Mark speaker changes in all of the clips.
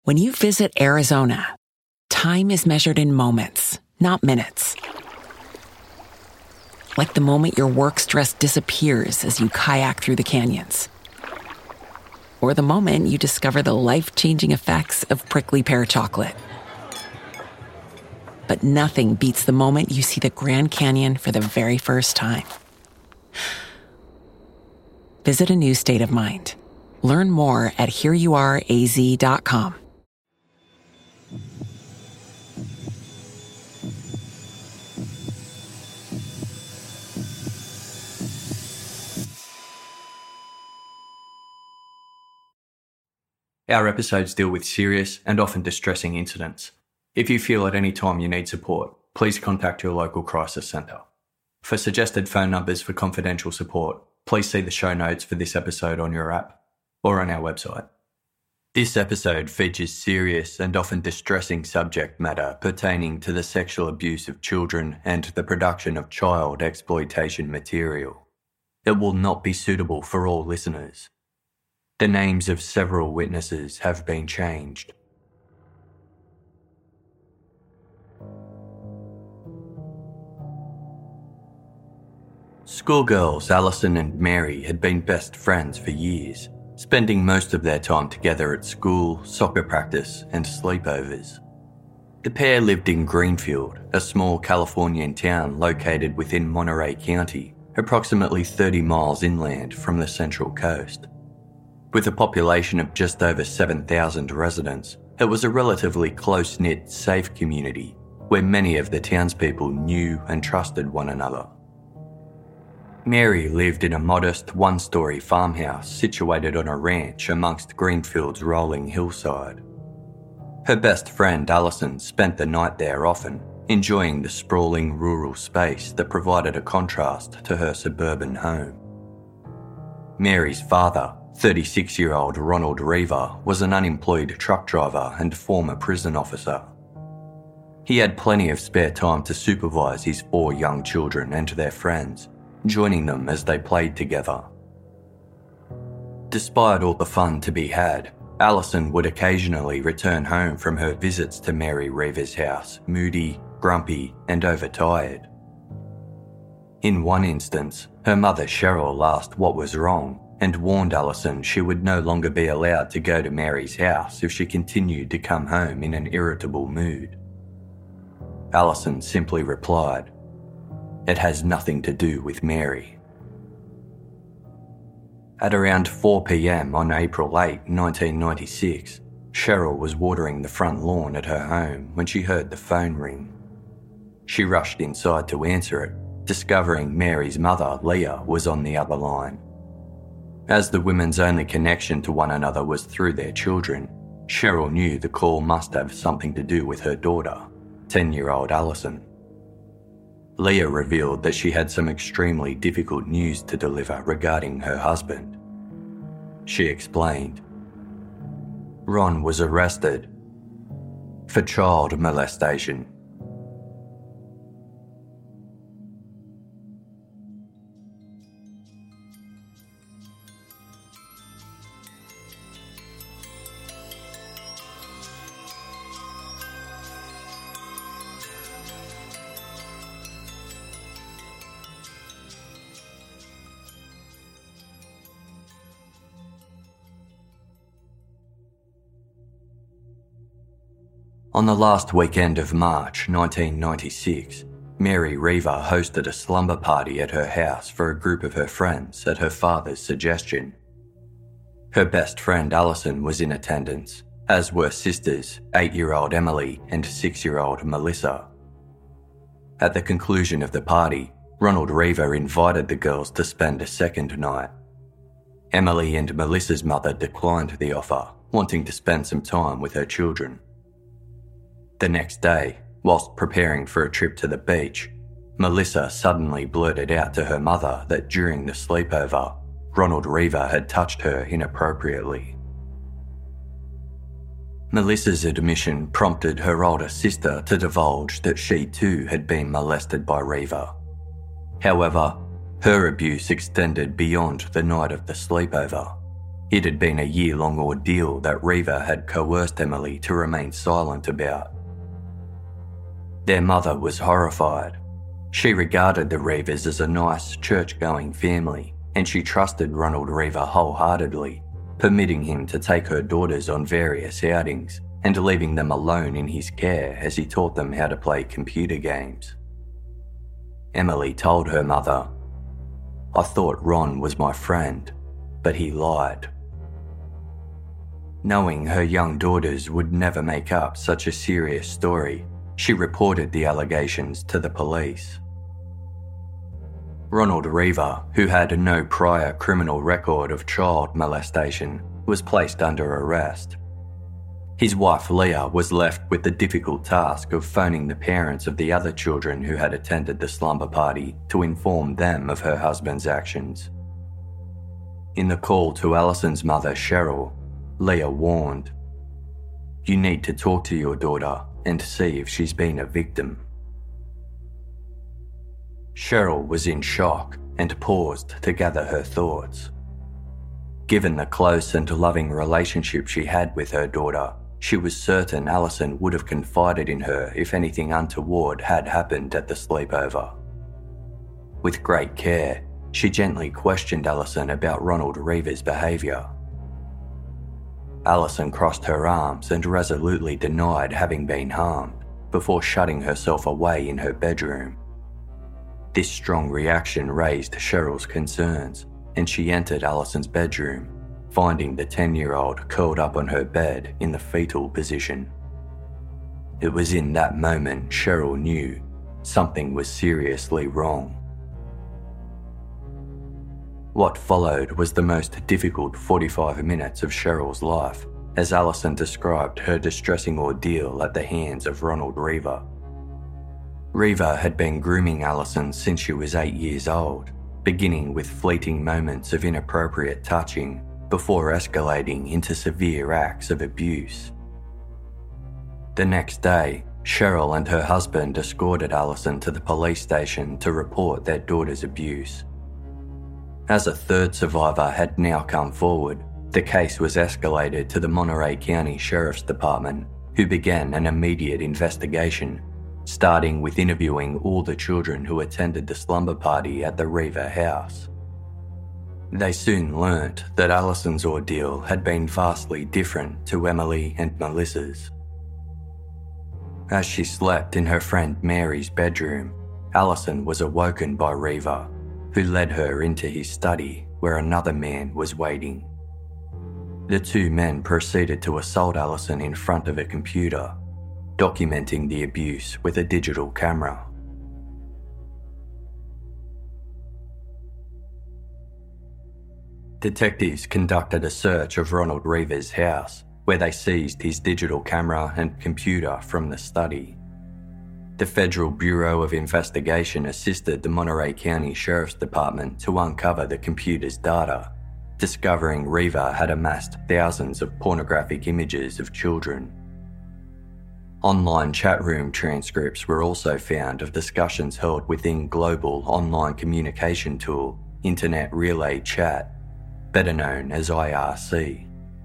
Speaker 1: When you visit Arizona, time is measured in moments, not minutes. Like the moment your work stress disappears as you kayak through the canyons. Or the moment you discover the life-changing effects of prickly pear chocolate. But nothing beats the moment you see the Grand Canyon for the very first time. Visit a new state of mind. Learn more at hereyouareaz.com.
Speaker 2: Our episodes deal with serious and often distressing incidents. If you feel at any time you need support, please contact your local crisis centre. For suggested phone numbers for confidential support, please see the show notes for this episode on your app or on our website. This episode features serious and often distressing subject matter pertaining to the sexual abuse of children and the production of child exploitation material. It will not be suitable for all listeners. The names of several witnesses have been changed. Schoolgirls Alison and Mary had been best friends for years, spending most of their time together at school, soccer practice, and sleepovers. The pair lived in Greenfield, a small Californian town located within Monterey County, approximately 30 miles inland from the Central Coast. With a population of just over 7,000 residents, it was a relatively close-knit, safe community where many of the townspeople knew and trusted one another. Mary lived in a modest one-storey farmhouse situated on a ranch amongst Greenfield's rolling hillside. Her best friend Alison spent the night there often, enjoying the sprawling rural space that provided a contrast to her suburban home. Mary's father, 36-year-old Ronald Reaver, was an unemployed truck driver and former prison officer. He had plenty of spare time to supervise his 4 young children and their friends, joining them as they played together. Despite all the fun to be had, Alison would occasionally return home from her visits to Mary Reaver's house, moody, grumpy, and overtired. In one instance, her mother Cheryl asked what was wrong and warned Alison she would no longer be allowed to go to Mary's house if she continued to come home in an irritable mood. Alison simply replied, "It has nothing to do with Mary." At around 4 p.m. on April 8, 1996, Cheryl was watering the front lawn at her home when she heard the phone ring. She rushed inside to answer it, discovering Mary's mother, Leah, was on the other line. As the women's only connection to one another was through their children, Cheryl knew the call must have something to do with her daughter, 10-year-old Alison. Leah revealed that she had some extremely difficult news to deliver regarding her husband. She explained, "Ron was arrested for child molestation." On the last weekend of March 1996, Mary Reaver hosted a slumber party at her house for a group of her friends at her father's suggestion. Her best friend Alison was in attendance, as were sisters 8-year-old Emily and 6-year-old Melissa. At the conclusion of the party, Ronald Reaver invited the girls to spend a second night. Emily and Melissa's mother declined the offer, wanting to spend some time with her children. The next day, whilst preparing for a trip to the beach, Melissa suddenly blurted out to her mother that during the sleepover, Ronald Reaver had touched her inappropriately. Melissa's admission prompted her older sister to divulge that she too had been molested by Reaver. However, her abuse extended beyond the night of the sleepover. It had been a year-long ordeal that Reva had coerced Emily to remain silent about. Their mother was horrified. She regarded the Revas as a nice, church-going family, and she trusted Ronald Reva wholeheartedly, permitting him to take her daughters on various outings and leaving them alone in his care as he taught them how to play computer games. Emily told her mother, "I thought Ron was my friend, but he lied." Knowing her young daughters would never make up such a serious story, she reported the allegations to the police. Ronald Reva, who had no prior criminal record of child molestation, was placed under arrest. His wife Leah was left with the difficult task of phoning the parents of the other children who had attended the slumber party to inform them of her husband's actions. In the call to Alison's mother, Cheryl, Leah warned, "You need to talk to your daughter and see if she's been a victim." Cheryl was in shock and paused to gather her thoughts. Given the close and loving relationship she had with her daughter, she was certain Alison would have confided in her if anything untoward had happened at the sleepover. With great care, she gently questioned Alison about Ronald Reva's behaviour. Alison crossed her arms and resolutely denied having been harmed, before shutting herself away in her bedroom. This strong reaction raised Cheryl's concerns, and she entered Alison's bedroom, finding the 10-year-old curled up on her bed in the fetal position. It was in that moment Cheryl knew something was seriously wrong. What followed was the most difficult 45 minutes of Cheryl's life, as Alison described her distressing ordeal at the hands of Ronald Reva. Reva had been grooming Alison since she was 8 years old, beginning with fleeting moments of inappropriate touching before escalating into severe acts of abuse. The next day, Cheryl and her husband escorted Alison to the police station to report their daughter's abuse. As a third survivor had now come forward, the case was escalated to the Monterey County Sheriff's Department, who began an immediate investigation, starting with interviewing all the children who attended the slumber party at the Reva house. They soon learnt that Alison's ordeal had been vastly different to Emily and Melissa's. As she slept in her friend Mary's bedroom, Alison was awoken by Reva, who led her into his study where another man was waiting. The two men proceeded to assault Alison in front of a computer, documenting the abuse with a digital camera. Detectives conducted a search of Ronald Reva's house, where they seized his digital camera and computer from the study. The Federal Bureau of Investigation assisted the Monterey County Sheriff's Department to uncover the computer's data, discovering Reva had amassed thousands of pornographic images of children. Online chat room transcripts were also found of discussions held within global online communication tool Internet Relay Chat, better known as IRC.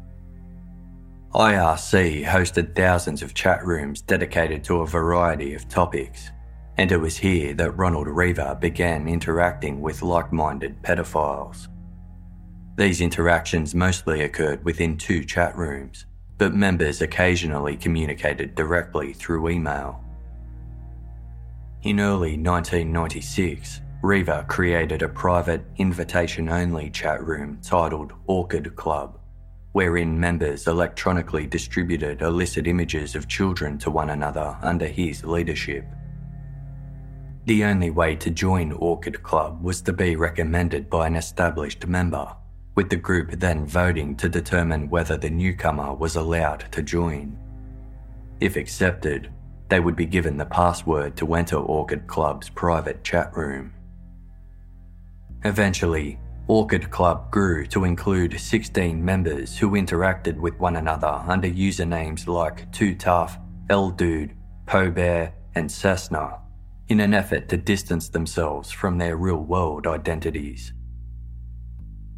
Speaker 2: IRC hosted thousands of chat rooms dedicated to a variety of topics, and it was here that Ronald Reva began interacting with like-minded pedophiles. These interactions mostly occurred within two chat rooms, but members occasionally communicated directly through email. In early 1996, Reva created a private, invitation-only chat room titled Orchid Club, wherein members electronically distributed illicit images of children to one another under his leadership. The only way to join Orchid Club was to be recommended by an established member, with the group then voting to determine whether the newcomer was allowed to join. If accepted, they would be given the password to enter Orchid Club's private chat room. Eventually, Orchid Club grew to include 16 members who interacted with one another under usernames like Too Tough, L Dude, Po Bear, and Cessna, in an effort to distance themselves from their real-world identities.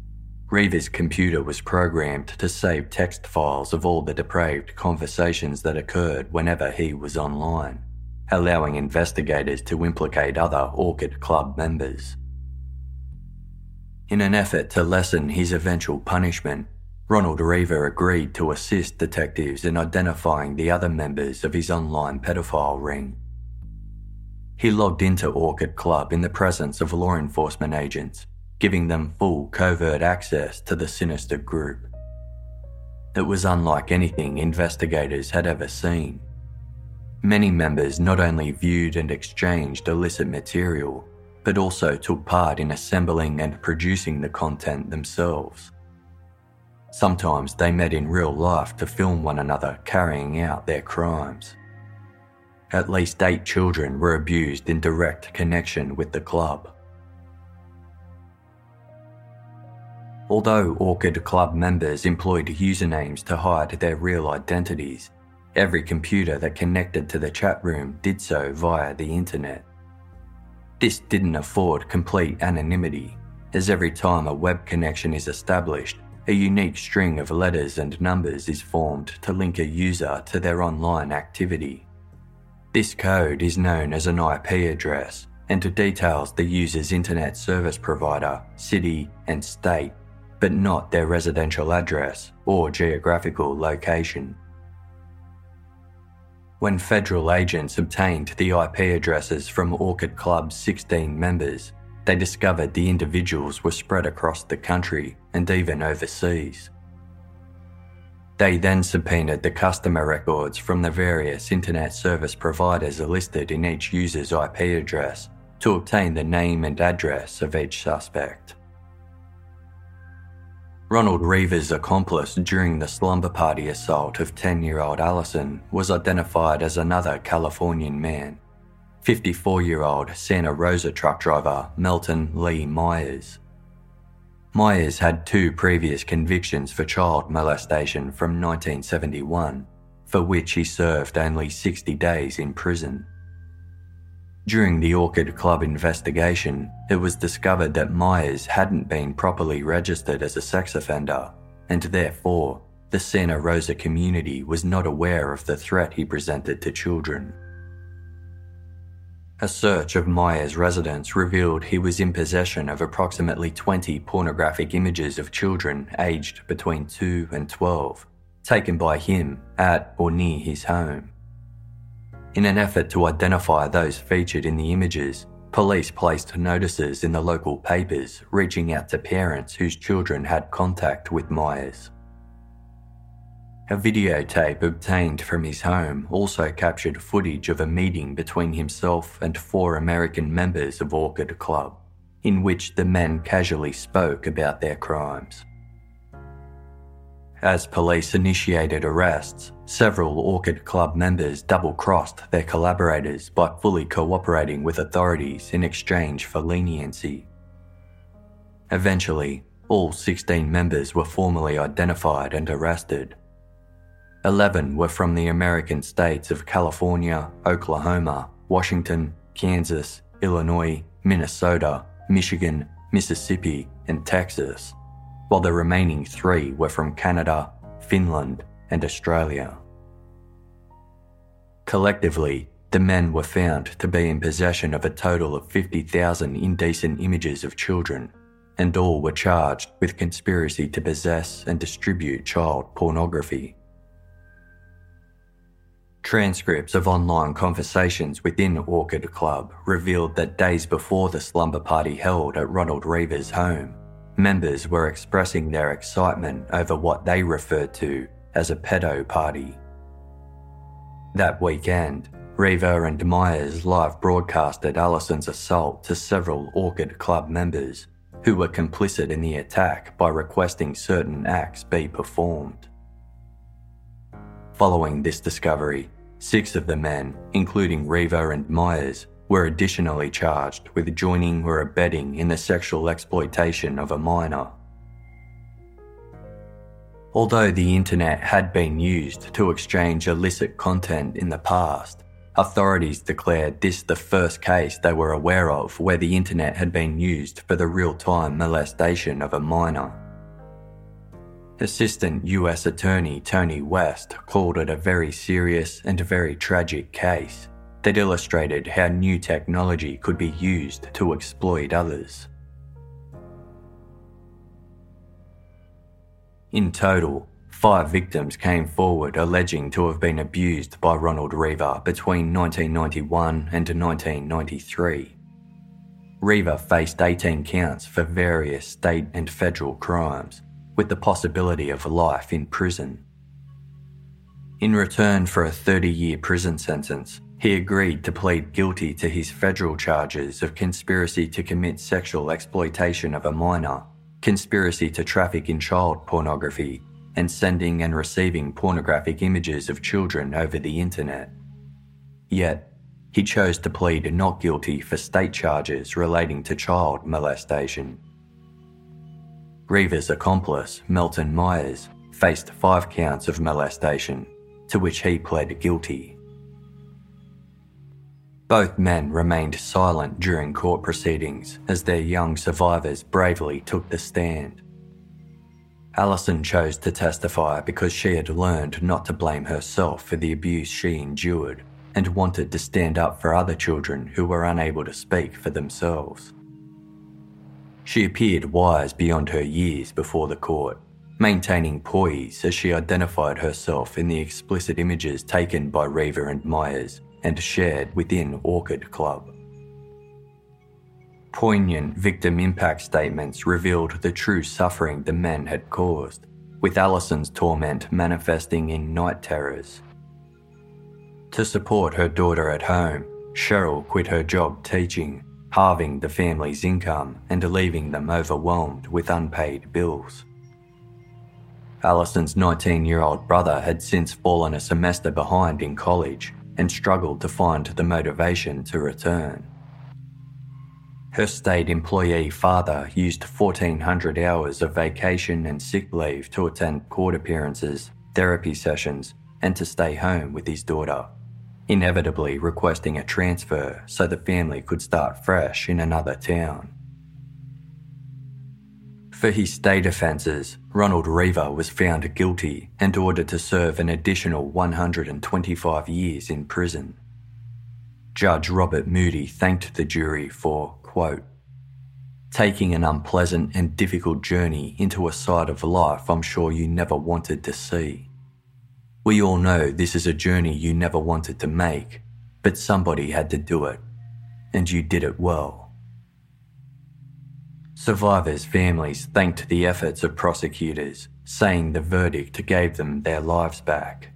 Speaker 2: Reeva's computer was programmed to save text files of all the depraved conversations that occurred whenever he was online, allowing investigators to implicate other Orchid Club members. In an effort to lessen his eventual punishment, Ronald Reeva agreed to assist detectives in identifying the other members of his online pedophile ring. He logged into Orchid Club in the presence of law enforcement agents, giving them full covert access to the sinister group. It was unlike anything investigators had ever seen. Many members not only viewed and exchanged illicit material, but also took part in assembling and producing the content themselves. Sometimes they met in real life to film one another carrying out their crimes. At least 8 children were abused in direct connection with the club. Although Orchid Club members employed usernames to hide their real identities, every computer that connected to the chat room did so via the internet. This didn't afford complete anonymity, as every time a web connection is established, a unique string of letters and numbers is formed to link a user to their online activity. This code is known as an IP address and details the user's internet service provider, city, and state, but not their residential address or geographical location. When federal agents obtained the IP addresses from Orchid Club's 16 members, they discovered the individuals were spread across the country and even overseas. They then subpoenaed the customer records from the various internet service providers listed in each user's IP address to obtain the name and address of each suspect. Ronald Reeva's accomplice during the slumber party assault of 10-year-old Allison was identified as another Californian man, 54-year-old Santa Rosa truck driver Melton Lee Myers. Myers had 2 previous convictions for child molestation from 1971, for which he served only 60 days in prison. During the Orchid Club investigation, it was discovered that Myers hadn't been properly registered as a sex offender, and therefore, the Santa Rosa community was not aware of the threat he presented to children. A search of Myers' residence revealed he was in possession of approximately 20 pornographic images of children aged between 2 and 12, taken by him at or near his home. In an effort to identify those featured in the images, police placed notices in the local papers reaching out to parents whose children had contact with Myers. A videotape obtained from his home also captured footage of a meeting between himself and 4 American members of Orchid Club, in which the men casually spoke about their crimes. As police initiated arrests, several Orchid Club members double-crossed their collaborators by fully cooperating with authorities in exchange for leniency. Eventually, all 16 members were formally identified and arrested. 11 were from the American states of California, Oklahoma, Washington, Kansas, Illinois, Minnesota, Michigan, Mississippi, and Texas, while the remaining 3 were from Canada, Finland, and Australia. Collectively, the men were found to be in possession of a total of 50,000 indecent images of children, and all were charged with conspiracy to possess and distribute child pornography. Transcripts of online conversations within Orchid Club revealed that days before the slumber party held at Ronald Reeva's home, members were expressing their excitement over what they referred to as a pedo party. That weekend, Reeva and Myers live broadcasted Allison's assault to several Orchid Club members who were complicit in the attack by requesting certain acts be performed. Following this discovery, 6 of the men, including Reeva and Myers, were additionally charged with joining or abetting in the sexual exploitation of a minor. Although the internet had been used to exchange illicit content in the past, authorities declared this the first case they were aware of where the internet had been used for the real-time molestation of a minor. Assistant US Attorney Tony West called it a very serious and very tragic case that illustrated how new technology could be used to exploit others. In total, 5 victims came forward alleging to have been abused by Ronald Reaver between 1991 and 1993. Reaver faced 18 counts for various state and federal crimes, with the possibility of life in prison. In return for a 30-year prison sentence, he agreed to plead guilty to his federal charges of conspiracy to commit sexual exploitation of a minor, conspiracy to traffic in child pornography, and sending and receiving pornographic images of children over the internet. Yet, he chose to plead not guilty for state charges relating to child molestation. Reaver's accomplice, Melton Myers, faced 5 counts of molestation, to which he pled guilty. Both men remained silent during court proceedings as their young survivors bravely took the stand. Alison chose to testify because she had learned not to blame herself for the abuse she endured and wanted to stand up for other children who were unable to speak for themselves. She appeared wise beyond her years before the court, maintaining poise as she identified herself in the explicit images taken by Reaver and Myers and shared within Orchid Club. Poignant victim impact statements revealed the true suffering the men had caused, with Alison's torment manifesting in night terrors. To support her daughter at home, Cheryl quit her job teaching, halving the family's income and leaving them overwhelmed with unpaid bills. Alison's 19-year-old brother had since fallen a semester behind in college and struggled to find the motivation to return. Her state employee father used 1,400 hours of vacation and sick leave to attend court appearances, therapy sessions, and to stay home with his daughter, inevitably requesting a transfer so the family could start fresh in another town. For his state offences, Ronald Reaver was found guilty and ordered to serve an additional 125 years in prison. Judge Robert Moody thanked the jury for, quote, taking an unpleasant and difficult journey into a side of life I'm sure you never wanted to see. We all know this is a journey you never wanted to make, but somebody had to do it, and you did it well. Survivors' families thanked the efforts of prosecutors, saying the verdict gave them their lives back.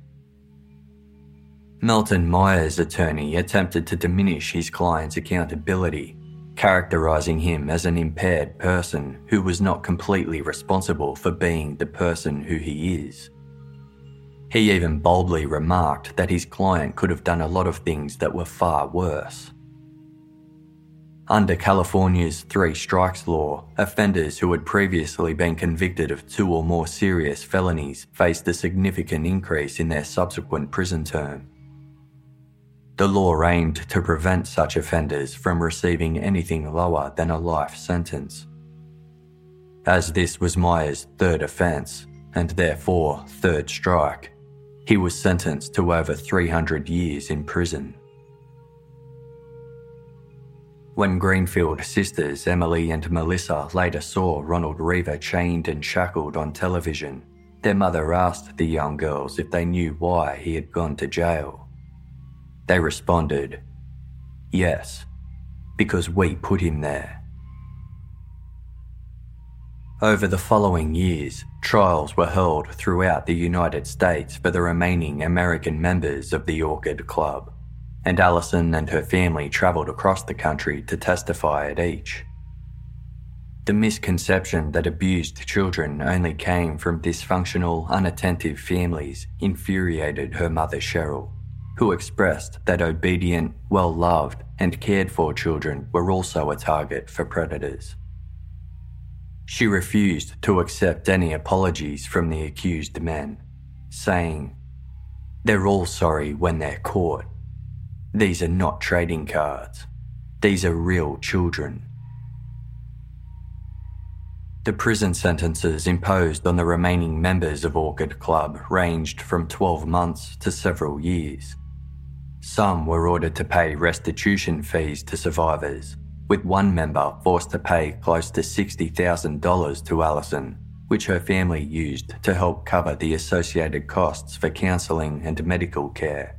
Speaker 2: Melton Myers' attorney attempted to diminish his client's accountability, characterising him as an impaired person who was not completely responsible for being the person who he is. He even boldly remarked that his client could have done a lot of things that were far worse. Under California's 3 strikes law, offenders who had previously been convicted of 2 or more serious felonies faced a significant increase in their subsequent prison term. The law aimed to prevent such offenders from receiving anything lower than a life sentence. As this was Myers' 3rd offence, and therefore 3rd strike, he was sentenced to over 300 years in prison. When Greenfield sisters Emily and Melissa later saw Ronald Reaver chained and shackled on television, their mother asked the young girls if they knew why he had gone to jail. They responded, "Yes, because we put him there." Over the following years, trials were held throughout the United States for the remaining American members of the Orchid Club, and Alison and her family travelled across the country to testify at each. The misconception that abused children only came from dysfunctional, unattentive families infuriated her mother Cheryl, who expressed that obedient, well-loved and cared for children were also a target for predators. She refused to accept any apologies from the accused men, saying, "They're all sorry when they're caught. These are not trading cards. These are real children." The prison sentences imposed on the remaining members of Orchid Club ranged from 12 months to several years. Some were ordered to pay restitution fees to survivors, with one member forced to pay close to $60,000 to Allison, which her family used to help cover the associated costs for counselling and medical care.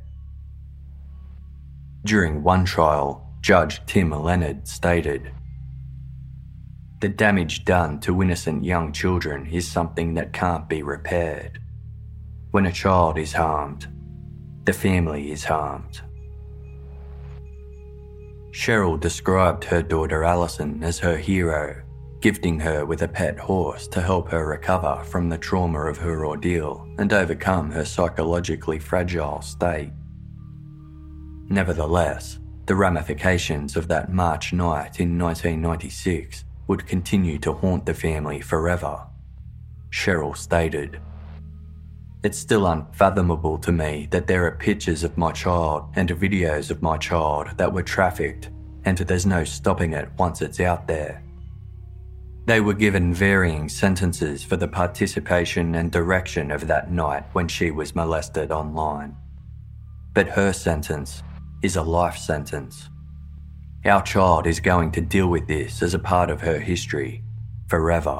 Speaker 2: During one trial, Judge Tim Leonard stated, "The damage done to innocent young children is something that can't be repaired. When a child is harmed, the family is harmed." Cheryl described her daughter Allison as her hero, gifting her with a pet horse to help her recover from the trauma of her ordeal and overcome her psychologically fragile state. Nevertheless, the ramifications of that March night in 1996 would continue to haunt the family forever. Cheryl stated, "It's still unfathomable to me that there are pictures of my child and videos of my child that were trafficked, and there's no stopping it once it's out there. They were given varying sentences for the participation and direction of that night when she was molested online. But her sentence is a life sentence. Our child is going to deal with this as a part of her history, forever."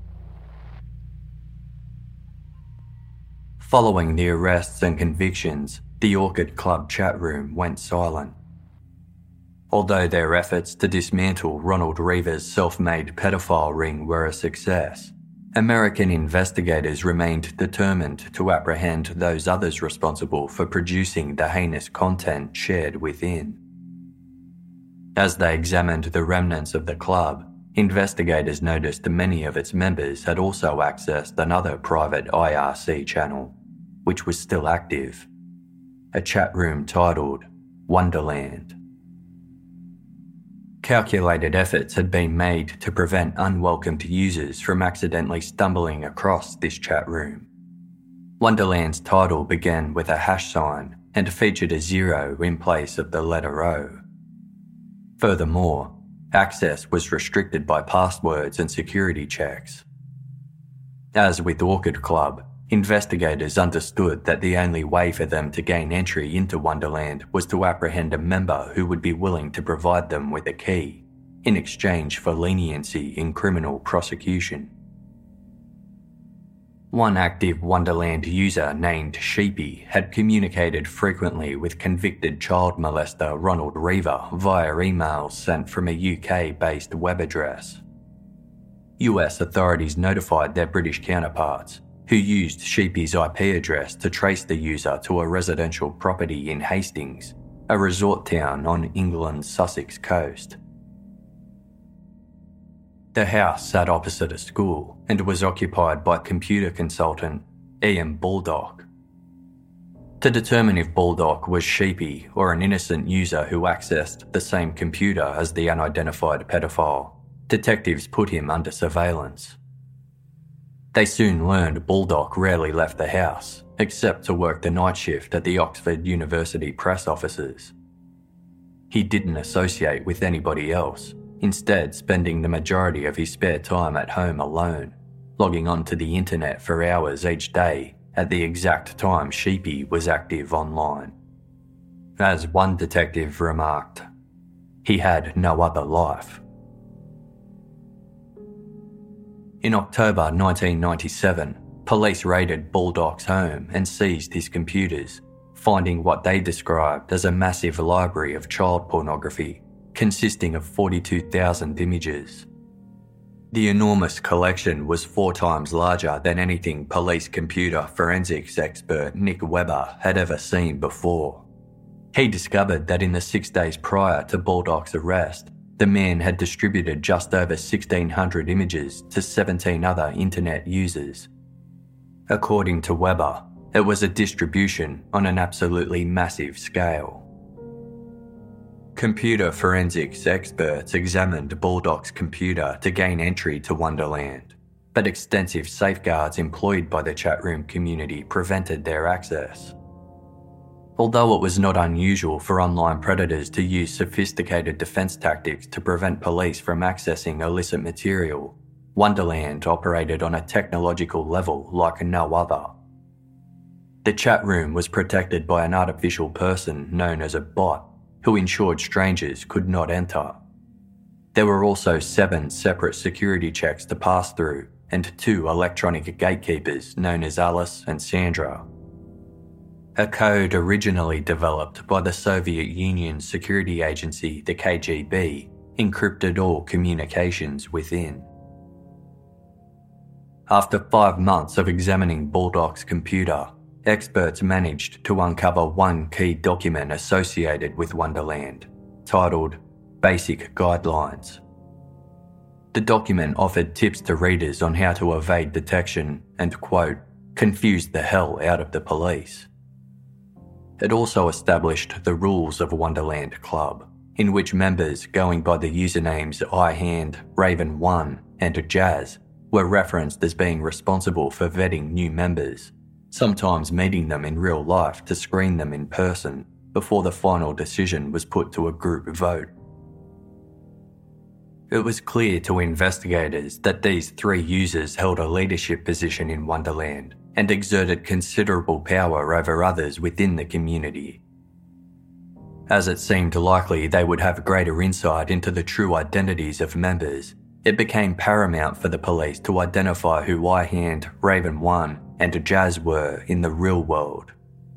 Speaker 2: Following the arrests and convictions, the Orchid Club chat room went silent. Although their efforts to dismantle Ronald Reaver's self-made pedophile ring were a success, American investigators remained determined to apprehend those others responsible for producing the heinous content shared within. As they examined the remnants of the club, investigators noticed many of its members had also accessed another private IRC channel, which was still active, a chat room titled Wonderland. Calculated efforts had been made to prevent unwelcomed users from accidentally stumbling across this chat room. Wonderland's title began with a hash sign and featured a 0 in place of the letter O. Furthermore, access was restricted by passwords and security checks. As with Orchid Club, investigators understood that the only way for them to gain entry into Wonderland was to apprehend a member who would be willing to provide them with a key, in exchange for leniency in criminal prosecution. One active Wonderland user named Sheepy had communicated frequently with convicted child molester Ronald Reaver via emails sent from a UK-based web address. US authorities notified their British counterparts, who used Sheepy's IP address to trace the user to a residential property in Hastings, a resort town on England's Sussex coast. The house sat opposite a school and was occupied by computer consultant Ian Baldock. To determine if Baldock was Sheepy or an innocent user who accessed the same computer as the unidentified pedophile, detectives put him under surveillance. They soon learned Baldock rarely left the house, except to work the night shift at the Oxford University press offices. He didn't associate with anybody else, instead spending the majority of his spare time at home alone, logging onto the internet for hours each day at the exact time Sheepy was active online. As one detective remarked, he had no other life. In October 1997, police raided Baldock's home and seized his computers, finding what they described as a massive library of child pornography, consisting of 42,000 images. The enormous collection was 4 times larger than anything police computer forensics expert Nick Webber had ever seen before. He discovered that in the 6 days prior to Baldock's arrest, the man had distributed just over 1,600 images to 17 other internet users. According to Webber, it was a distribution on an absolutely massive scale. Computer forensics experts examined Baldock's computer to gain entry to Wonderland, but extensive safeguards employed by the chatroom community prevented their access. Although it was not unusual for online predators to use sophisticated defense tactics to prevent police from accessing illicit material, Wonderland operated on a technological level like no other. The chat room was protected by an artificial person known as a bot, who ensured strangers could not enter. There were also 7 separate security checks to pass through and 2 electronic gatekeepers known as Alice and Sandra. A code originally developed by the Soviet Union's security agency, the KGB, encrypted all communications within. After 5 months of examining Baldock's computer, experts managed to uncover one key document associated with Wonderland, titled Basic Guidelines. The document offered tips to readers on how to evade detection and, quote, confuse the hell out of the police. It also established the rules of Wonderland Club, in which members going by the usernames iHand, Raven1 and Jazz were referenced as being responsible for vetting new members, sometimes meeting them in real life to screen them in person before the final decision was put to a group vote. It was clear to investigators that these 3 users held a leadership position in Wonderland and exerted considerable power over others within the community. As it seemed likely they would have greater insight into the true identities of members, it became paramount for the police to identify who iHand, Raven1 and Jazz were in the real world.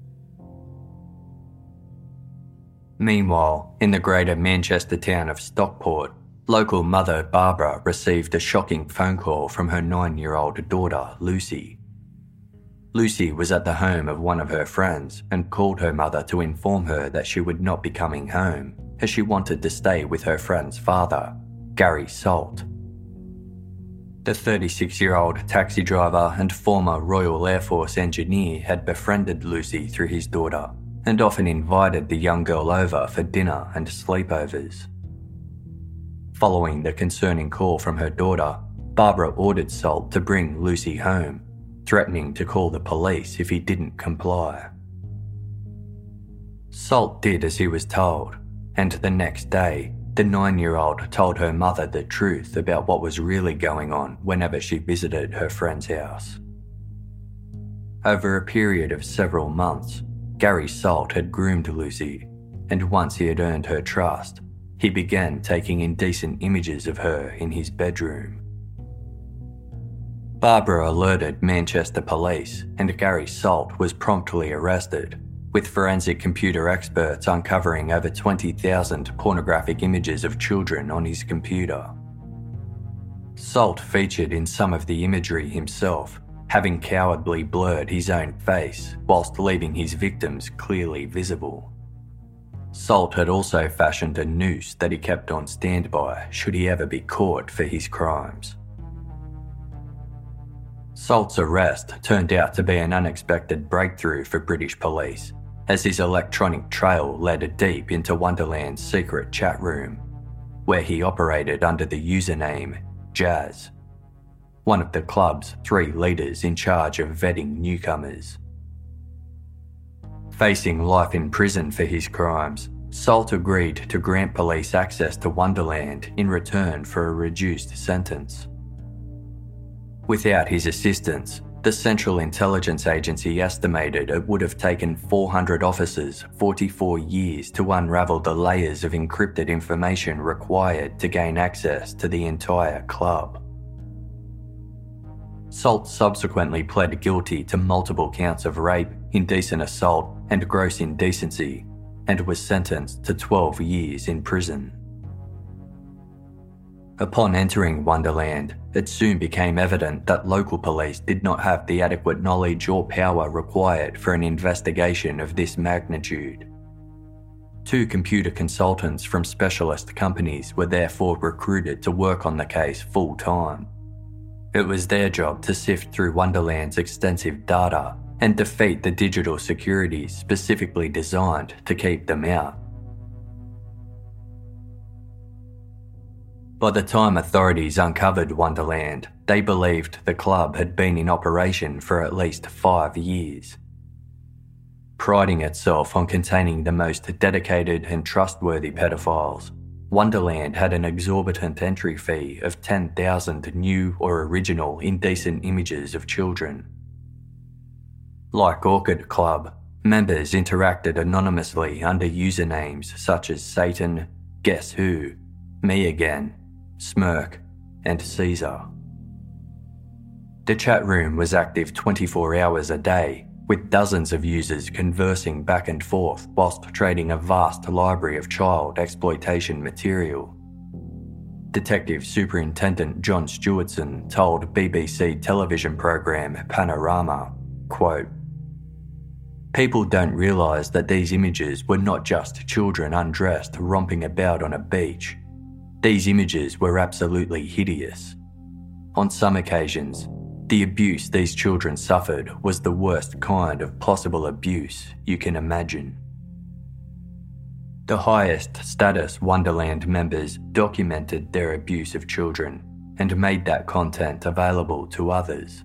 Speaker 2: Meanwhile, in the greater Manchester town of Stockport, local mother Barbara received a shocking phone call from her 9-year-old daughter, Lucy. Lucy was at the home of one of her friends and called her mother to inform her that she would not be coming home, as she wanted to stay with her friend's father, Gary Salt. The 36-year-old taxi driver and former Royal Air Force engineer had befriended Lucy through his daughter and often invited the young girl over for dinner and sleepovers. Following the concerning call from her daughter, Barbara ordered Salt to bring Lucy home, threatening to call the police if he didn't comply. Salt did as he was told, and the next day, the 9-year-old told her mother the truth about what was really going on whenever she visited her friend's house. Over a period of several months, Gary Salt had groomed Lucy, and once he had earned her trust, he began taking indecent images of her in his bedroom. Barbara alerted Manchester police, and Gary Salt was promptly arrested, with forensic computer experts uncovering over 20,000 pornographic images of children on his computer. Salt featured in some of the imagery himself, having cowardly blurred his own face whilst leaving his victims clearly visible. Salt had also fashioned a noose that he kept on standby should he ever be caught for his crimes. Salt's arrest turned out to be an unexpected breakthrough for British police, as his electronic trail led deep into Wonderland's secret chat room, where he operated under the username Jazz, one of the club's 3 leaders in charge of vetting newcomers. Facing life in prison for his crimes, Salt agreed to grant police access to Wonderland in return for a reduced sentence. Without his assistance, the Central Intelligence Agency estimated it would have taken 400 officers 44 years to unravel the layers of encrypted information required to gain access to the entire club. Salt subsequently pled guilty to multiple counts of rape, indecent assault, and gross indecency, and was sentenced to 12 years in prison. Upon entering Wonderland, it soon became evident that local police did not have the adequate knowledge or power required for an investigation of this magnitude. 2 computer consultants from specialist companies were therefore recruited to work on the case full-time. It was their job to sift through Wonderland's extensive data and defeat the digital security specifically designed to keep them out. By the time authorities uncovered Wonderland, they believed the club had been in operation for at least 5 years. Priding itself on containing the most dedicated and trustworthy pedophiles, Wonderland had an exorbitant entry fee of 10,000 new or original indecent images of children. Like Orchid Club, members interacted anonymously under usernames such as Satan, Guess Who, Me Again, Smirk, and Caesar. The chat room was active 24 hours a day, with dozens of users conversing back and forth whilst trading a vast library of child exploitation material. Detective Superintendent John Stewartson told BBC television program Panorama, quote, "People don't realise that these images were not just children undressed romping about on a beach. These images were absolutely hideous. On some occasions, the abuse these children suffered was the worst kind of possible abuse you can imagine." The highest status Wonderland members documented their abuse of children and made that content available to others.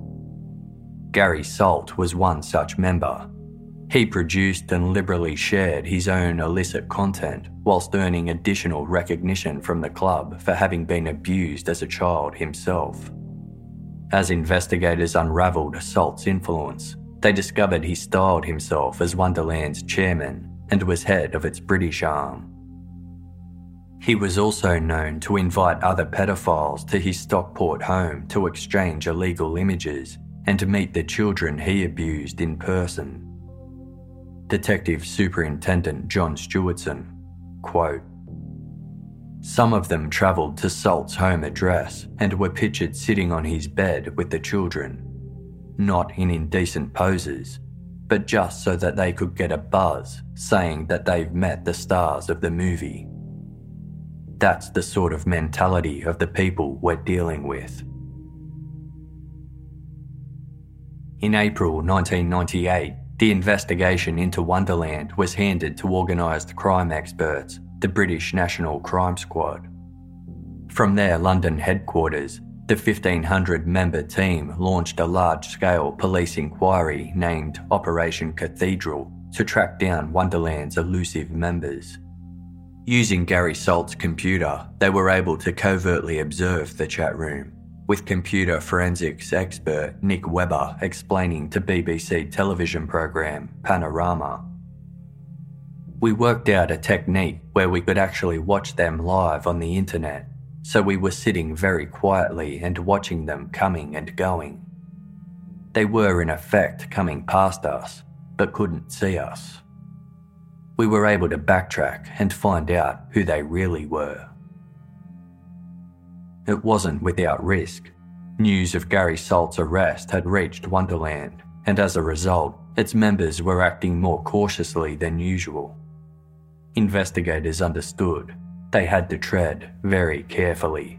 Speaker 2: Gary Salt was one such member. He produced and liberally shared his own illicit content whilst earning additional recognition from the club for having been abused as a child himself. As investigators unravelled Salt's influence, they discovered he styled himself as Wonderland's chairman and was head of its British arm. He was also known to invite other pedophiles to his Stockport home to exchange illegal images and to meet the children he abused in person. Detective Superintendent John Stewartson, quote, "Some of them travelled to Salt's home address and were pictured sitting on his bed with the children, not in indecent poses, but just so that they could get a buzz saying that they've met the stars of the movie. That's the sort of mentality of the people we're dealing with." In April 1998, the investigation into Wonderland was handed to organised crime experts, the British National Crime Squad. From their London headquarters, the 1,500-member team launched a large-scale police inquiry named Operation Cathedral to track down Wonderland's elusive members. Using Gary Salt's computer, they were able to covertly observe the chat room, with computer forensics expert Nick Webber explaining to BBC television program Panorama. "We worked out a technique where we could actually watch them live on the internet, so we were sitting very quietly and watching them coming and going. They were in effect coming past us, but couldn't see us. We were able to backtrack and find out who they really were." It wasn't without risk. News of Gary Salt's arrest had reached Wonderland, and as a result, its members were acting more cautiously than usual. Investigators understood they had to tread very carefully.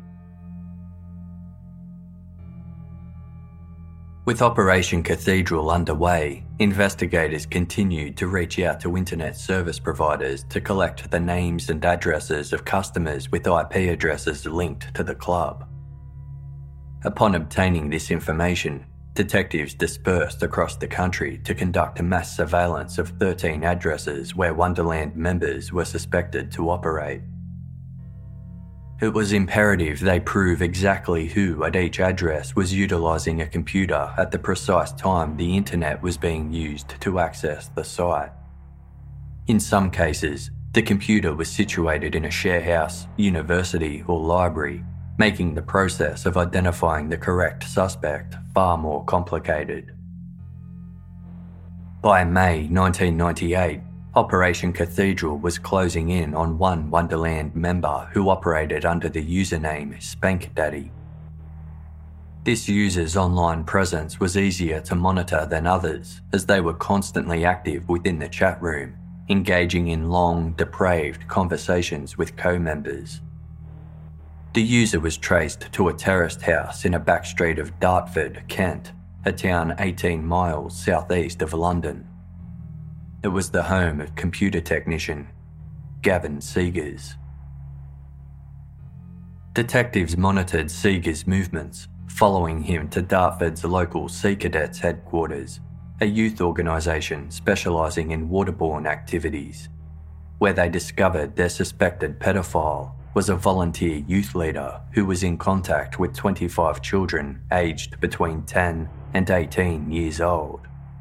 Speaker 2: With Operation Cathedral underway, investigators continued to reach out to internet service providers to collect the names and addresses of customers with IP addresses linked to the club. Upon obtaining this information, detectives dispersed across the country to conduct a mass surveillance of 13 addresses where Wonderland members were suspected to operate. It was imperative they prove exactly who at each address was utilising a computer at the precise time the internet was being used to access the site. In some cases, the computer was situated in a sharehouse, university or library, making the process of identifying the correct suspect far more complicated. By May 1998, Operation Cathedral was closing in on one Wonderland member who operated under the username Spank Daddy. This user's online presence was easier to monitor than others, as they were constantly active within the chat room, engaging in long, depraved conversations with co-members. The user was traced to a terraced house in a back street of Dartford, Kent, a town 18 miles southeast of London. It was the home of computer technician Gavin Seegers. Detectives monitored Seegers' movements, following him to Dartford's local Sea Cadets headquarters, a youth organisation specialising in waterborne activities. where they discovered their suspected pedophile was a volunteer youth leader who was in contact with 25 children aged between 10 and 18 years old.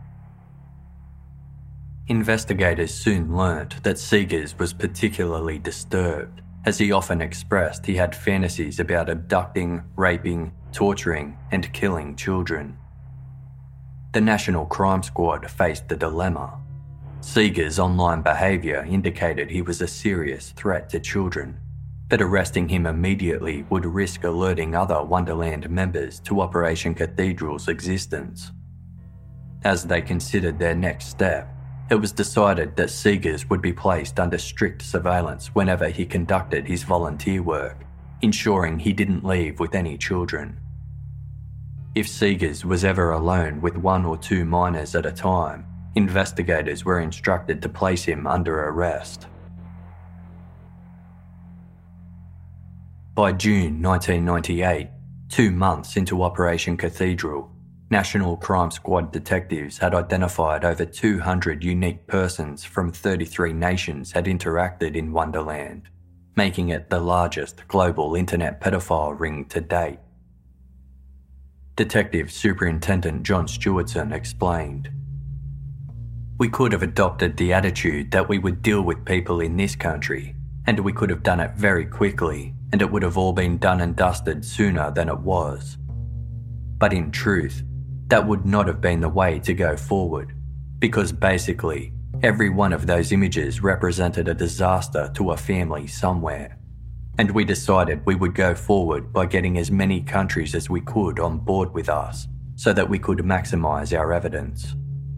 Speaker 2: Investigators soon learnt that Seegers was particularly disturbed, as he often expressed he had fantasies about abducting, raping, torturing, and killing children. The National Crime Squad faced the dilemma. Seegers' online behaviour indicated he was a serious threat to children, but arresting him immediately would risk alerting other Wonderland members to Operation Cathedral's existence. As they considered their next step, it was decided that Seegers would be placed under strict surveillance whenever he conducted his volunteer work, ensuring he didn't leave with any children. If Seegers was ever alone with 1 or 2 minors at a time, investigators were instructed to place him under arrest. By June 1998, 2 months into Operation Cathedral, National Crime Squad detectives had identified over 200 unique persons from 33 nations had interacted in Wonderland, making it the largest global internet pedophile ring to date. Detective Superintendent John Stewardson explained, "We could have adopted the attitude that we would deal with people in this country, and we could have done it very quickly, and it would have all been done and dusted sooner than it was. But in truth, that would not have been the way to go forward, because basically, every one of those images represented a disaster to a family somewhere. And we decided we would go forward by getting as many countries as we could on board with us, so that we could maximise our evidence."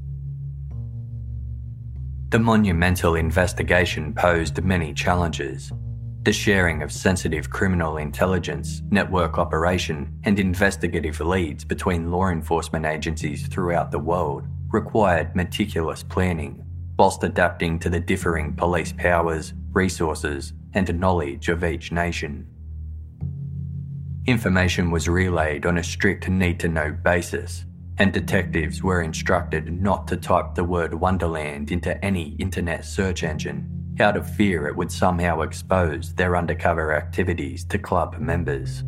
Speaker 2: The monumental investigation posed many challenges. The sharing of sensitive criminal intelligence, network operation, and investigative leads between law enforcement agencies throughout the world required meticulous planning, whilst adapting to the differing police powers, resources, and knowledge of each nation. Information was relayed on a strict need-to-know basis, and detectives were instructed not to type the word Wonderland into any internet search engine, out of fear it would somehow expose their undercover activities to club members.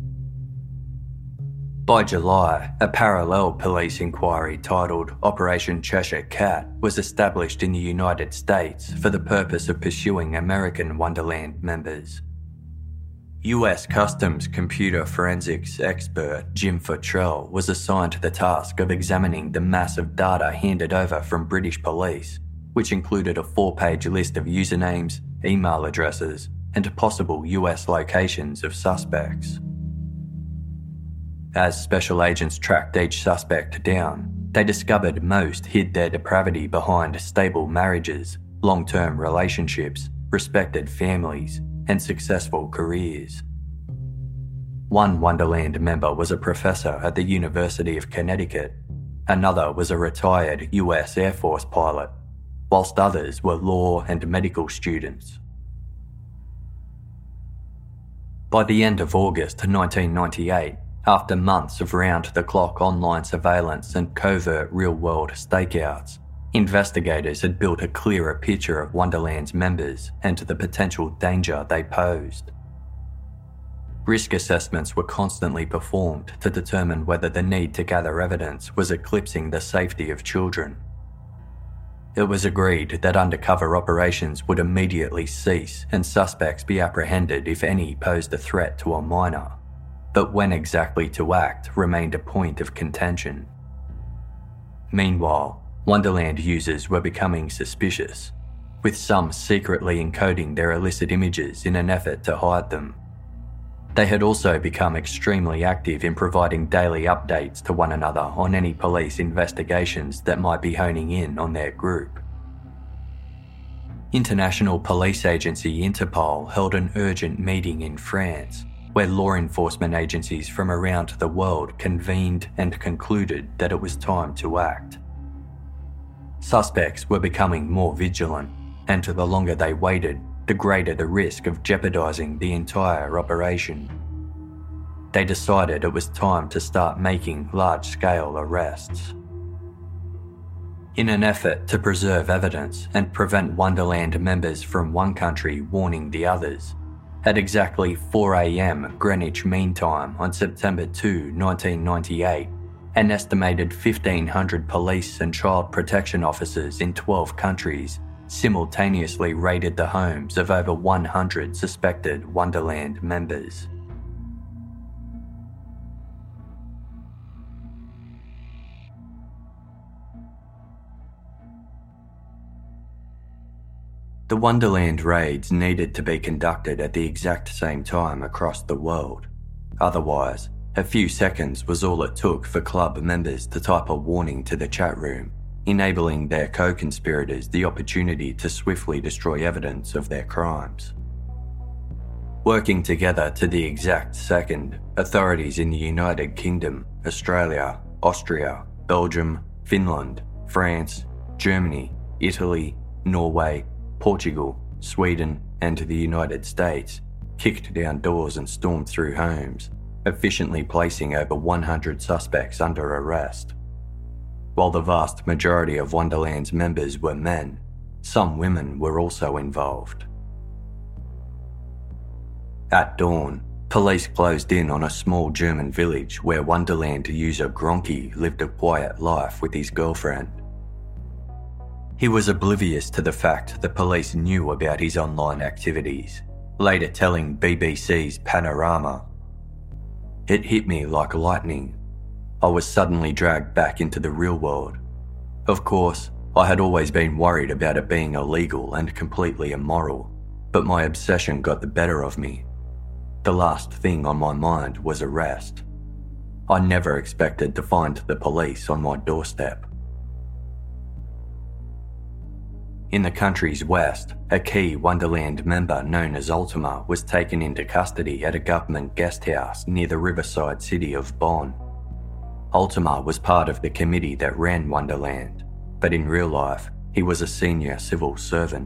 Speaker 2: By July, a parallel police inquiry titled Operation Cheshire Cat was established in the United States for the purpose of pursuing American Wonderland members. US Customs computer forensics expert Jim Futrell was assigned the task of examining the mass of data handed over from British police, which included a 4-page list of usernames, email addresses, and possible US locations of suspects. As special agents tracked each suspect down, they discovered most hid their depravity behind stable marriages, long-term relationships, respected families, and successful careers. One Wonderland member was a professor at the University of Connecticut. Another was a retired US Air Force pilot, whilst others were law and medical students. By the end of August 1998, after months of round-the-clock online surveillance and covert real-world stakeouts, investigators had built a clearer picture of Wonderland's members and the potential danger they posed. Risk assessments were constantly performed to determine whether the need to gather evidence was eclipsing the safety of children. It was agreed that undercover operations would immediately cease and suspects be apprehended if any posed a threat to a minor, but when exactly to act remained a point of contention. Meanwhile, Wonderland users were becoming suspicious, with some secretly encoding their illicit images in an effort to hide them. They had also become extremely active in providing daily updates to one another on any police investigations that might be honing in on their group. International Police Agency Interpol held an urgent meeting in France, where law enforcement agencies from around the world convened and concluded that it was time to act. Suspects were becoming more vigilant, and the longer they waited, the greater the risk of jeopardising the entire operation. They decided it was time to start making large-scale arrests. In an effort to preserve evidence and prevent Wonderland members from one country warning the others, at exactly 4 a.m. Greenwich Mean Time on September 2, 1998, an estimated 1,500 police and child protection officers in 12 countries simultaneously raided the homes of over 100 suspected Wonderland members. The Wonderland raids needed to be conducted at the exact same time across the world. Otherwise, a few seconds was all it took for club members to type a warning to the chat room, enabling their co-conspirators the opportunity to swiftly destroy evidence of their crimes. Working together to the exact second, authorities in the United Kingdom, Australia, Austria, Belgium, Finland, France, Germany, Italy, Norway, Portugal, Sweden, and the United States kicked down doors and stormed through homes, efficiently placing over 100 suspects under arrest. While the vast majority of Wonderland's members were men, some women were also involved. At dawn, police closed in on a small German village where Wonderland user Gronky lived a quiet life with his girlfriend. He was oblivious to the fact that police knew about his online activities, later telling BBC's Panorama, "It hit me like lightning. I was suddenly dragged back into the real world. Of course, I had always been worried about it being illegal and completely immoral, but my obsession got the better of me. The last thing on my mind was arrest. I never expected to find the police on my doorstep." In the country's west, a key Wonderland member known as Ultima was taken into custody at a government guest house near the riverside city of Bonn. Ultima was part of the committee that ran Wonderland, but in real life, he was a senior civil servant.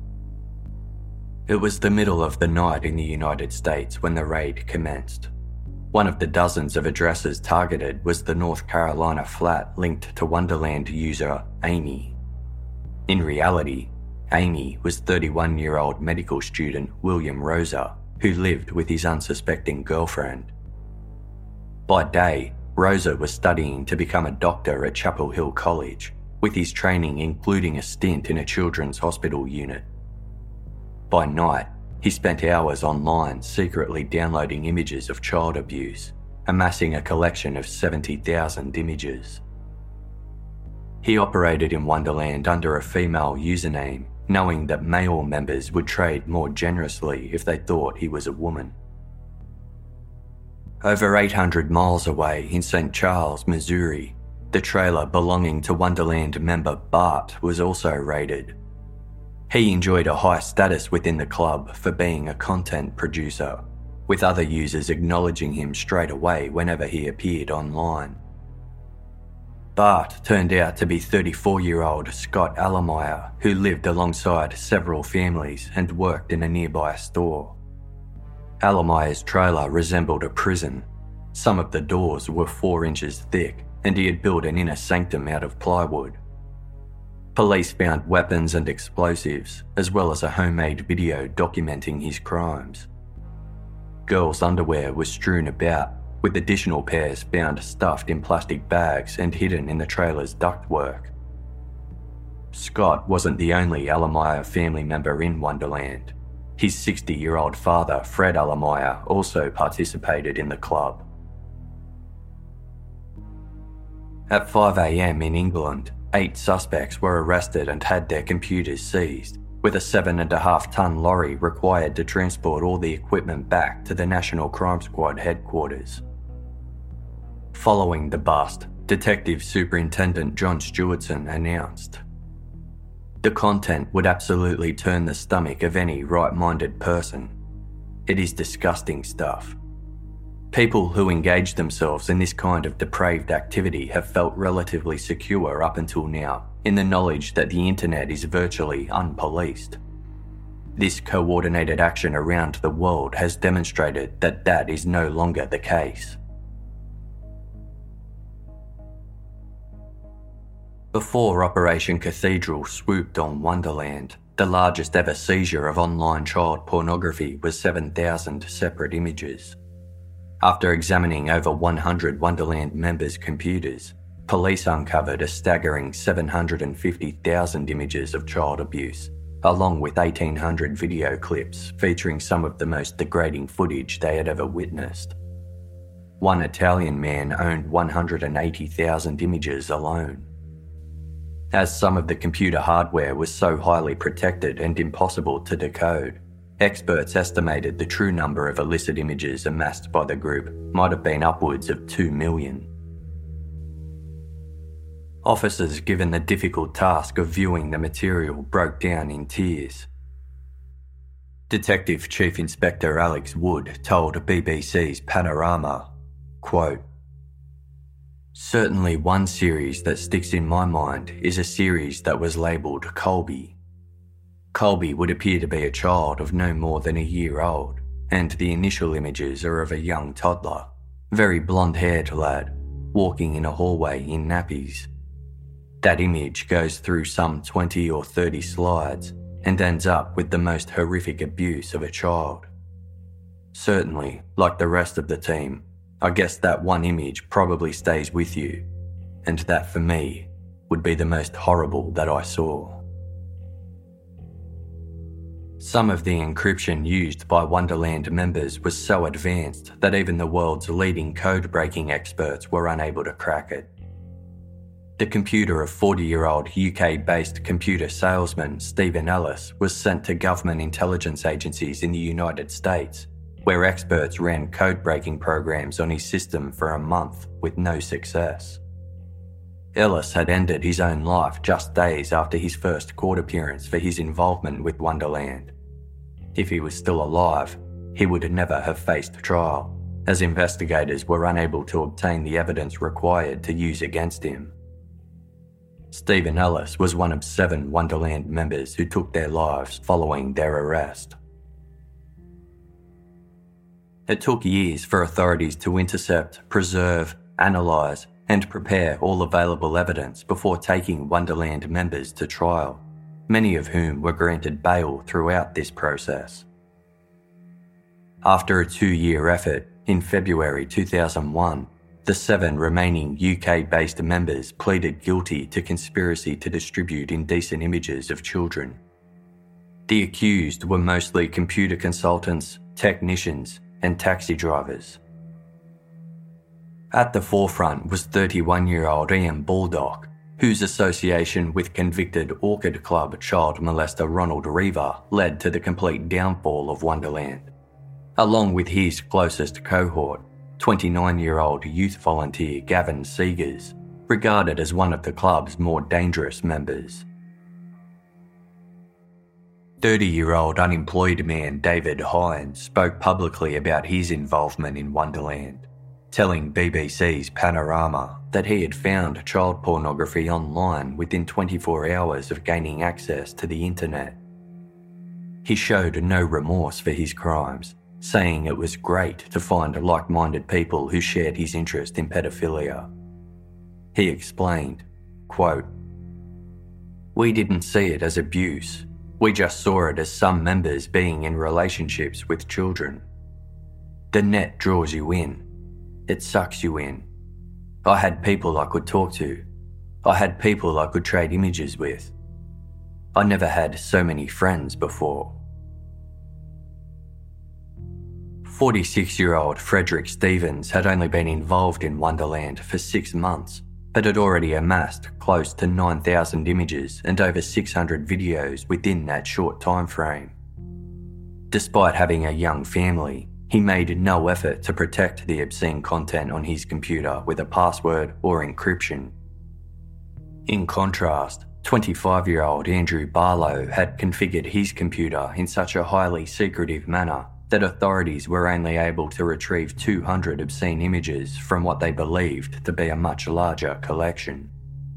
Speaker 2: It was the middle of the night in the United States when the raid commenced. One of the dozens of addresses targeted was the North Carolina flat linked to Wonderland user Amy. In reality, Amy was 31-year-old medical student William Rosa, who lived with his unsuspecting girlfriend. By day, Rosa was studying to become a doctor at Chapel Hill College, with his training including a stint in a children's hospital unit. By night, he spent hours online secretly downloading images of child abuse, amassing a collection of 70,000 images. He operated in Wonderland under a female username, knowing that male members would trade more generously if they thought he was a woman. Over 800 miles away in St. Charles, Missouri, the trailer belonging to Wonderland member Bart was also raided. He enjoyed a high status within the club for being a content producer, with other users acknowledging him straight away whenever he appeared online. Bart turned out to be 34-year-old Scott Allemeyer, who lived alongside several families and worked in a nearby store. Allemeyer's trailer resembled a prison. Some of the doors were 4 inches thick, and he had built an inner sanctum out of plywood. Police found weapons and explosives, as well as a homemade video documenting his crimes. Girls' underwear was strewn about, with additional pairs found stuffed in plastic bags and hidden in the trailer's ductwork. Scott wasn't the only Allemeyer family member in Wonderland. His 60-year-old father, Fred Allemeyer, also participated in the club. At 5 a.m. in England, 8 suspects were arrested and had their computers seized, with a 7.5-ton lorry required to transport all the equipment back to the National Crime Squad headquarters. Following the bust, Detective Superintendent John Stewardson announced, "The content would absolutely turn the stomach of any right-minded person. It is disgusting stuff. People who engage themselves in this kind of depraved activity have felt relatively secure up until now, in the knowledge that the internet is virtually unpoliced. This coordinated action around the world has demonstrated that that is no longer the case." Before Operation Cathedral swooped on Wonderland, the largest ever seizure of online child pornography was 7,000 separate images. After examining over 100 Wonderland members' computers, police uncovered a staggering 750,000 images of child abuse, along with 1,800 video clips featuring some of the most degrading footage they had ever witnessed. One Italian man owned 180,000 images alone. As some of the computer hardware was so highly protected and impossible to decode, experts estimated the true number of illicit images amassed by the group might have been upwards of 2 million. Officers given the difficult task of viewing the material broke down in tears. Detective Chief Inspector Alex Wood told BBC's Panorama, quote, "Certainly one series that sticks in my mind is a series that was labelled Colby. Colby would appear to be a child of no more than a year old, and the initial images are of a young toddler, very blonde-haired lad, walking in a hallway in nappies. That image goes through some 20 or 30 slides and ends up with the most horrific abuse of a child. Certainly, like the rest of the team, I guess that one image probably stays with you, and that for me would be the most horrible that I saw." Some of the encryption used by Wonderland members was so advanced that even the world's leading code-breaking experts were unable to crack it. The computer of 40-year-old UK-based computer salesman Stephen Ellis was sent to government intelligence agencies in the United States, where experts ran code-breaking programs on his system for a month with no success. Ellis had ended his own life just days after his first court appearance for his involvement with Wonderland. If he was still alive, he would never have faced trial, as investigators were unable to obtain the evidence required to use against him. Stephen Ellis was one of 7 Wonderland members who took their lives following their arrest. It took years for authorities to intercept, preserve, analyse and prepare all available evidence before taking Wonderland members to trial, many of whom were granted bail throughout this process. After a 2-year effort, in February 2001, the 7 remaining UK-based members pleaded guilty to conspiracy to distribute indecent images of children. The accused were mostly computer consultants, technicians, and taxi drivers. At the forefront was 31-year-old Ian Baldock, whose association with convicted Orchid Club child molester Ronald Reaver led to the complete downfall of Wonderland, along with his closest cohort, 29-year-old youth volunteer Gavin Seegers, regarded as one of the club's more dangerous members. 30-year-old unemployed man David Hines spoke publicly about his involvement in Wonderland, telling BBC's Panorama that he had found child pornography online within 24 hours of gaining access to the internet. He showed no remorse for his crimes, saying it was great to find like-minded people who shared his interest in pedophilia. He explained, quote, "We didn't see it as abuse. We just saw it as some members being in relationships with children. The net draws you in. It sucks you in. I had people I could talk to. I had people I could trade images with. I never had so many friends before." 46-year-old Frederick Stevens had only been involved in Wonderland for 6 months, but had already amassed close to 9,000 images and over 600 videos within that short time frame. Despite having a young family, he made no effort to protect the obscene content on his computer with a password or encryption. In contrast, 25-year-old Andrew Barlow had configured his computer in such a highly secretive manner that authorities were only able to retrieve 200 obscene images from what they believed to be a much larger collection.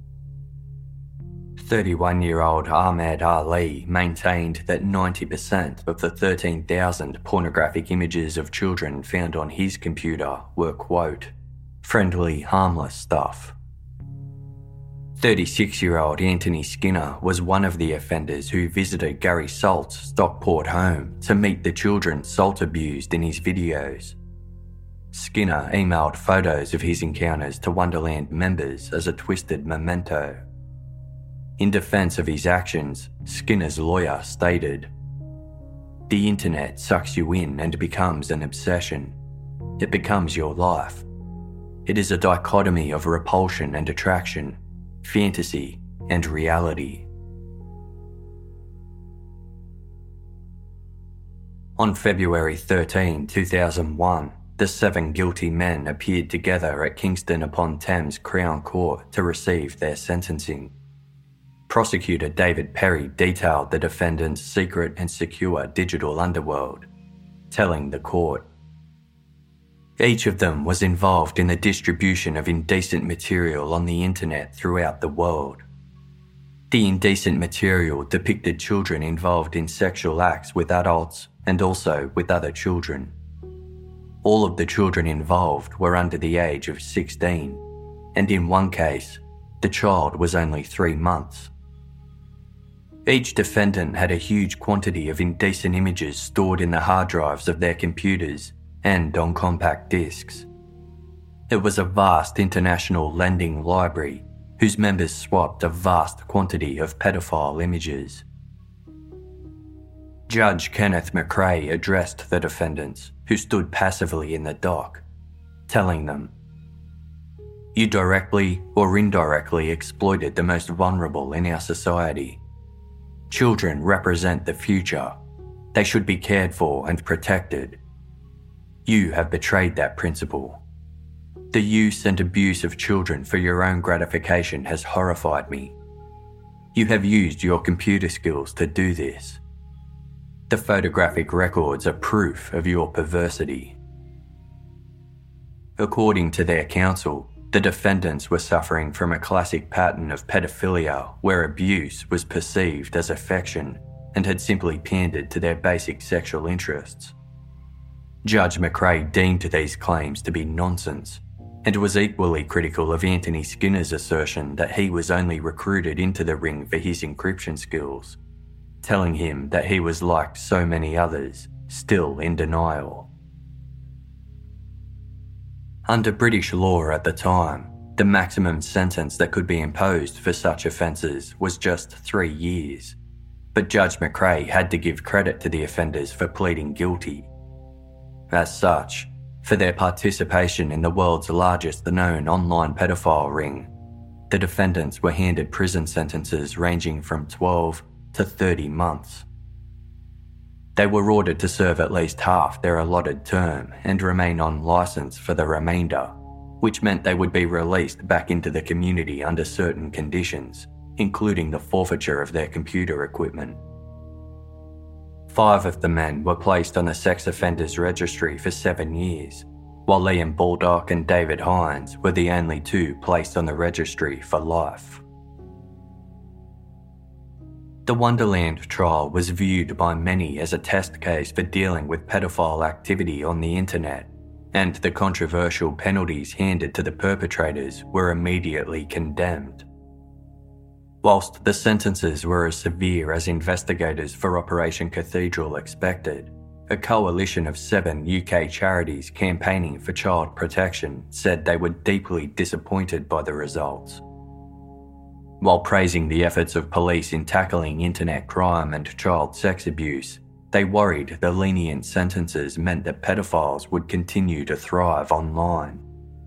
Speaker 2: 31-year-old Ahmed Ali maintained that 90% of the 13,000 pornographic images of children found on his computer were, quote, "friendly, harmless stuff." 36-year-old Anthony Skinner was one of the offenders who visited Gary Salt's Stockport home to meet the children Salt abused in his videos. Skinner emailed photos of his encounters to Wonderland members as a twisted memento. In defence of his actions, Skinner's lawyer stated, "The internet sucks you in and becomes an obsession. It becomes your life. It is a dichotomy of repulsion and attraction, fantasy and reality." On February 13, 2001, the 7 guilty men appeared together at Kingston upon Thames Crown Court to receive their sentencing. Prosecutor David Perry detailed the defendants' secret and secure digital underworld, telling the court, "Each of them was involved in the distribution of indecent material on the internet throughout the world. The indecent material depicted children involved in sexual acts with adults and also with other children. All of the children involved were under the age of 16, and in one case, the child was only 3 months. Each defendant had a huge quantity of indecent images stored in the hard drives of their computers and on compact discs. It was a vast international lending library whose members swapped a vast quantity of pedophile images." Judge Kenneth McRae addressed the defendants, who stood passively in the dock, telling them, "You directly or indirectly exploited the most vulnerable in our society. Children represent the future. They should be cared for and protected. You have betrayed that principle. The use and abuse of children for your own gratification has horrified me. You have used your computer skills to do this. The photographic records are proof of your perversity." According to their counsel, the defendants were suffering from a classic pattern of pedophilia where abuse was perceived as affection and had simply pandered to their basic sexual interests. Judge McRae deemed these claims to be nonsense and was equally critical of Anthony Skinner's assertion that he was only recruited into the ring for his encryption skills, telling him that he was like so many others, still in denial. Under British law at the time, the maximum sentence that could be imposed for such offences was just 3 years, but Judge McRae had to give credit to the offenders for pleading guilty. As such, for their participation in the world's largest known online pedophile ring, the defendants were handed prison sentences ranging from 12 to 30 months. They were ordered to serve at least half their allotted term and remain on licence for the remainder, which meant they would be released back into the community under certain conditions, including the forfeiture of their computer equipment. 5 of the men were placed on the sex offenders registry for 7 years, while Liam Baldock and David Hines were the only 2 placed on the registry for life. The Wonderland trial was viewed by many as a test case for dealing with pedophile activity on the internet, and the controversial penalties handed to the perpetrators were immediately condemned. Whilst the sentences were as severe as investigators for Operation Cathedral expected, a coalition of 7 UK charities campaigning for child protection said they were deeply disappointed by the results. While praising the efforts of police in tackling internet crime and child sex abuse, they worried the lenient sentences meant that pedophiles would continue to thrive online.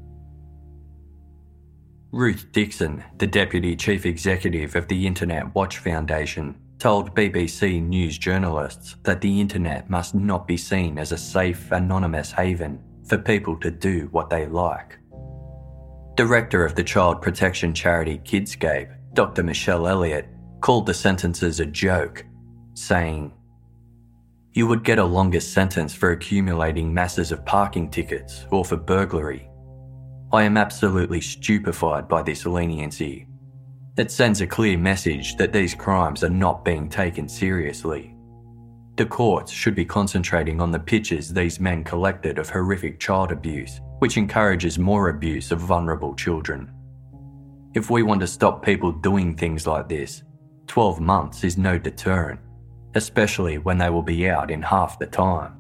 Speaker 2: Ruth Dixon, the Deputy Chief Executive of the Internet Watch Foundation, told BBC News journalists that the internet must not be seen as a safe, anonymous haven for people to do what they like. Director of the child protection charity Kidscape, Dr. Michelle Elliott, called the sentences a joke, saying, "You would get a longer sentence for accumulating masses of parking tickets or for burglary. I am absolutely stupefied by this leniency. It sends a clear message that these crimes are not being taken seriously. The courts should be concentrating on the pictures these men collected of horrific child abuse, which encourages more abuse of vulnerable children." If we want to stop people doing things like this, 12 months is no deterrent, especially when they will be out in half the time.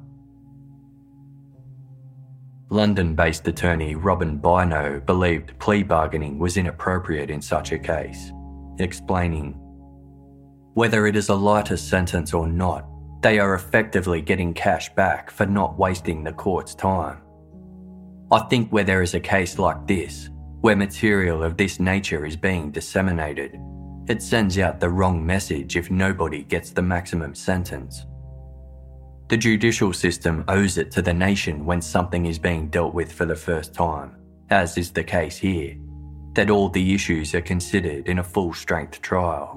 Speaker 2: London-based attorney Robin Bino believed plea bargaining was inappropriate in such a case, explaining, "Whether it is a lighter sentence or not, they are effectively getting cash back for not wasting the court's time. I think where there is a case like this, where material of this nature is being disseminated, it sends out the wrong message if nobody gets the maximum sentence. The judicial system owes it to the nation when something is being dealt with for the first time, as is the case here, that all the issues are considered in a full-strength trial."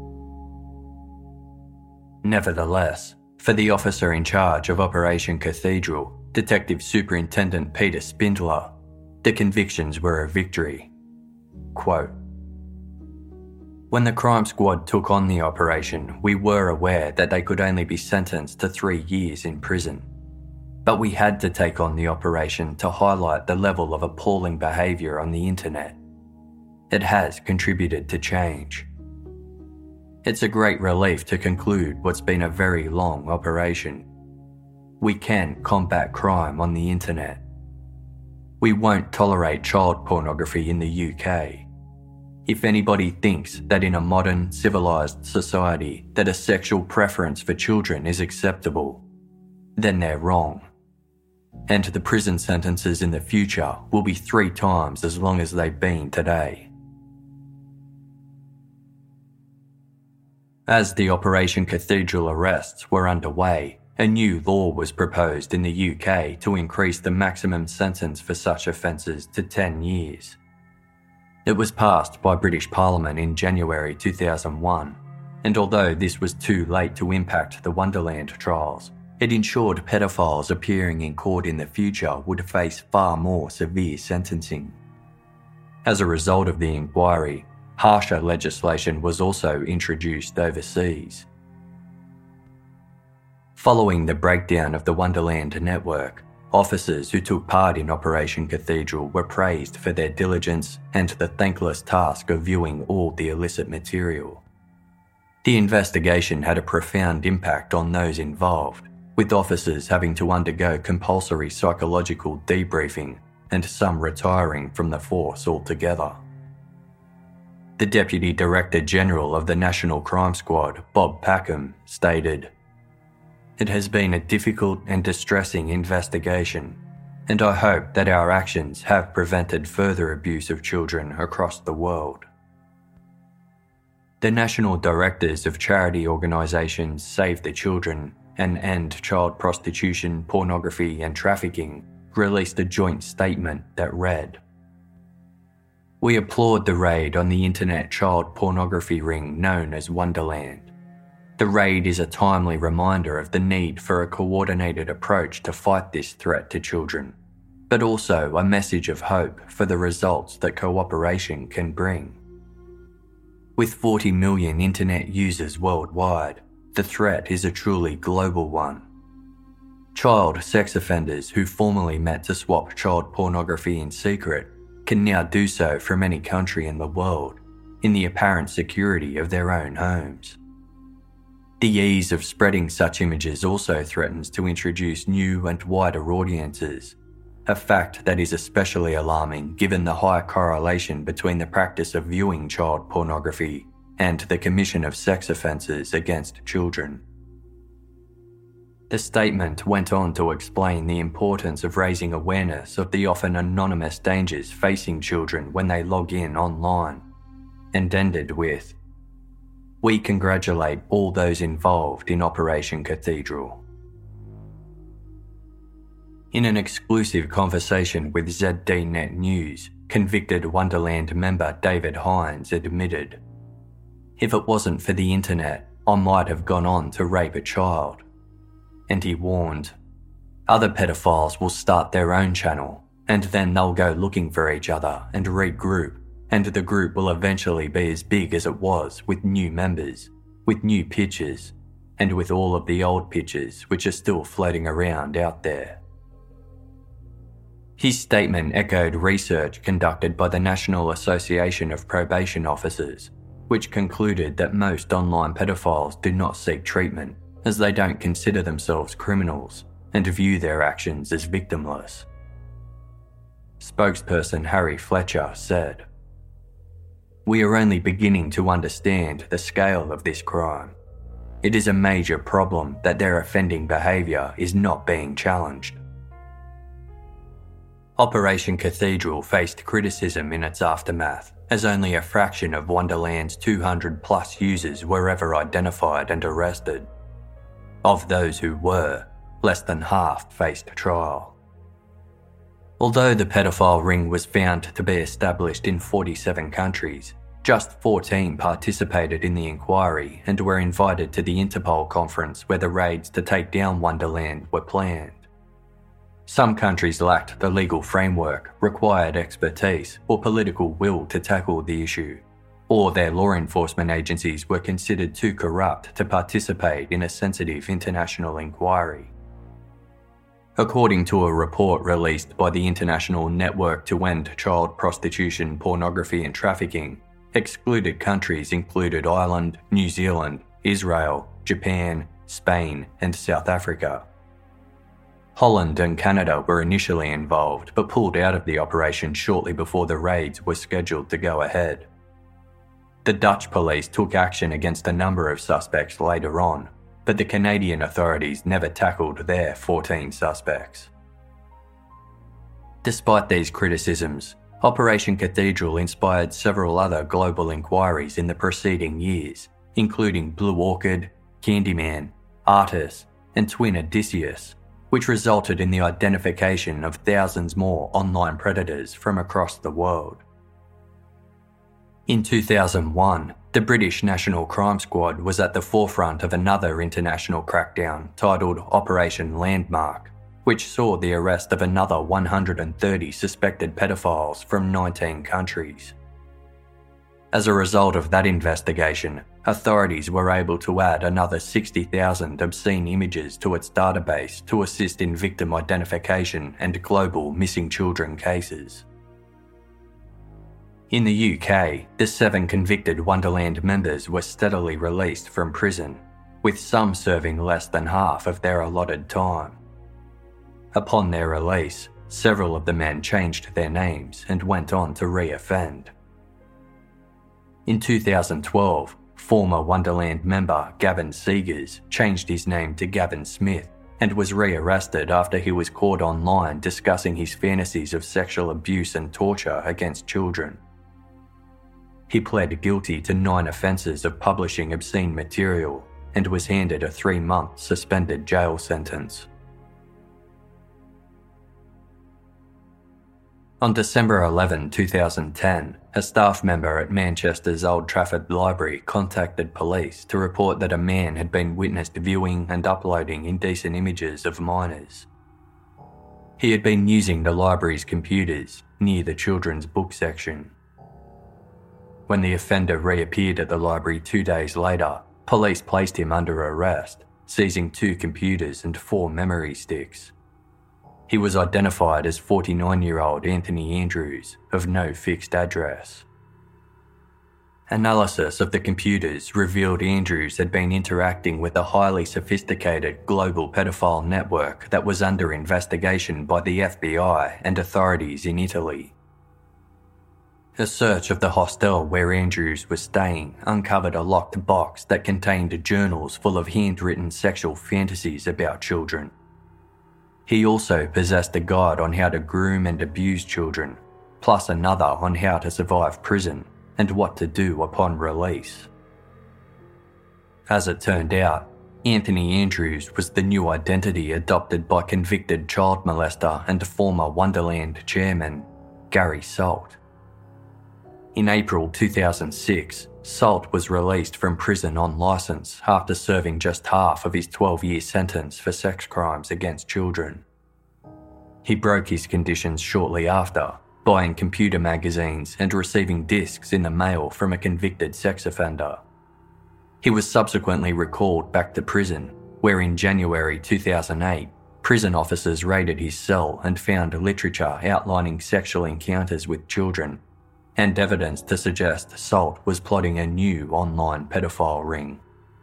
Speaker 2: Nevertheless, for the officer in charge of Operation Cathedral, Detective Superintendent Peter Spindler, the convictions were a victory. Quote, "When the crime squad took on the operation, we were aware that they could only be sentenced to 3 years in prison. But we had to take on the operation to highlight the level of appalling behaviour on the internet. It has contributed to change. It's a great relief to conclude what's been a very long operation. We can combat crime on the internet. We won't tolerate child pornography in the UK. If anybody thinks that in a modern, civilised society that a sexual preference for children is acceptable, then they're wrong. And the prison sentences in the future will be 3 times as long as they've been today." As the Operation Cathedral arrests were underway, a new law was proposed in the UK to increase the maximum sentence for such offences to 10 years. It was passed by British Parliament in January 2001, and although this was too late to impact the Wonderland trials, it ensured pedophiles appearing in court in the future would face far more severe sentencing. As a result of the inquiry, harsher legislation was also introduced overseas. Following the breakdown of the Wonderland network, officers who took part in Operation Cathedral were praised for their diligence and the thankless task of viewing all the illicit material. The investigation had a profound impact on those involved, with officers having to undergo compulsory psychological debriefing and some retiring from the force altogether. The Deputy Director General of the National Crime Squad, Bob Packham, stated, "It has been a difficult and distressing investigation, and I hope that our actions have prevented further abuse of children across the world." The National Directors of charity organisations Save the Children and End Child Prostitution, Pornography and Trafficking released a joint statement that read, "We applaud the raid on the internet child pornography ring known as Wonderland. The raid is a timely reminder of the need for a coordinated approach to fight this threat to children, but also a message of hope for the results that cooperation can bring. With 40 million internet users worldwide, the threat is a truly global one. Child sex offenders who formerly met to swap child pornography in secret can now do so from any country in the world, in the apparent security of their own homes. The ease of spreading such images also threatens to introduce new and wider audiences, a fact that is especially alarming given the high correlation between the practice of viewing child pornography and the commission of sex offences against children." The statement went on to explain the importance of raising awareness of the often anonymous dangers facing children when they log in online, and ended with, "We congratulate all those involved in Operation Cathedral." In an exclusive conversation with ZDNet News, convicted Wonderland member David Hines admitted, "If it wasn't for the internet, I might have gone on to rape a child." And he warned, "Other pedophiles will start their own channel, and then they'll go looking for each other and regroup, and the group will eventually be as big as it was with new members, with new pictures, and with all of the old pictures which are still floating around out there." His statement echoed research conducted by the National Association of Probation Officers, which concluded that most online pedophiles do not seek treatment as they don't consider themselves criminals and view their actions as victimless. Spokesperson Harry Fletcher said, "We are only beginning to understand the scale of this crime. It is a major problem that their offending behaviour is not being challenged." Operation Cathedral faced criticism in its aftermath, as only a fraction of Wonderland's 200-plus users were ever identified and arrested. Of those who were, less than half faced trial. Although the pedophile ring was found to be established in 47 countries, just 14 participated in the inquiry and were invited to the Interpol conference where the raids to take down Wonderland were planned. Some countries lacked the legal framework, required expertise, or political will to tackle the issue, or their law enforcement agencies were considered too corrupt to participate in a sensitive international inquiry. According to a report released by the International Network to End Child Prostitution, Pornography and Trafficking, excluded countries included Ireland, New Zealand, Israel, Japan, Spain, and South Africa. Holland and Canada were initially involved but pulled out of the operation shortly before the raids were scheduled to go ahead. The Dutch police took action against a number of suspects later on, but the Canadian authorities never tackled their 14 suspects. Despite these criticisms, Operation Cathedral inspired several other global inquiries in the preceding years, including Blue Orchid, Candyman, Artis, and Twin Odysseus, which resulted in the identification of thousands more online predators from across the world. In 2001, the British National Crime Squad was at the forefront of another international crackdown titled Operation Landmark, which saw the arrest of another 130 suspected pedophiles from 19 countries. As a result of that investigation, authorities were able to add another 60,000 obscene images to its database to assist in victim identification and global missing children cases. In the UK, the 7 convicted Wonderland members were steadily released from prison, with some serving less than half of their allotted time. Upon their release, several of the men changed their names and went on to re-offend. In 2012, former Wonderland member Gavin Seegers changed his name to Gavin Smith and was re-arrested after he was caught online discussing his fantasies of sexual abuse and torture against children. He pled guilty to 9 offences of publishing obscene material and was handed a 3-month suspended jail sentence. On December 11, 2010, a staff member at Manchester's Old Trafford Library contacted police to report that a man had been witnessed viewing and uploading indecent images of minors. He had been using the library's computers near the children's book section. When the offender reappeared at the library 2 days later, police placed him under arrest, seizing 2 computers and 4 memory sticks. He was identified as 49-year-old Anthony Andrews, of no fixed address. Analysis of the computers revealed Andrews had been interacting with a highly sophisticated global pedophile network that was under investigation by the FBI and authorities in Italy. A search of the hostel where Andrews was staying uncovered a locked box that contained journals full of handwritten sexual fantasies about children. He also possessed a guide on how to groom and abuse children, plus another on how to survive prison and what to do upon release. As it turned out, Anthony Andrews was the new identity adopted by convicted child molester and former Wonderland chairman, Gary Salt. In April 2006, Salt was released from prison on licence after serving just half of his 12-year sentence for sex crimes against children. He broke his conditions shortly after, buying computer magazines and receiving discs in the mail from a convicted sex offender. He was subsequently recalled back to prison, where in January 2008, Prison officers raided his cell and found literature outlining sexual encounters with children and evidence to suggest Salt was plotting a new online pedophile ring.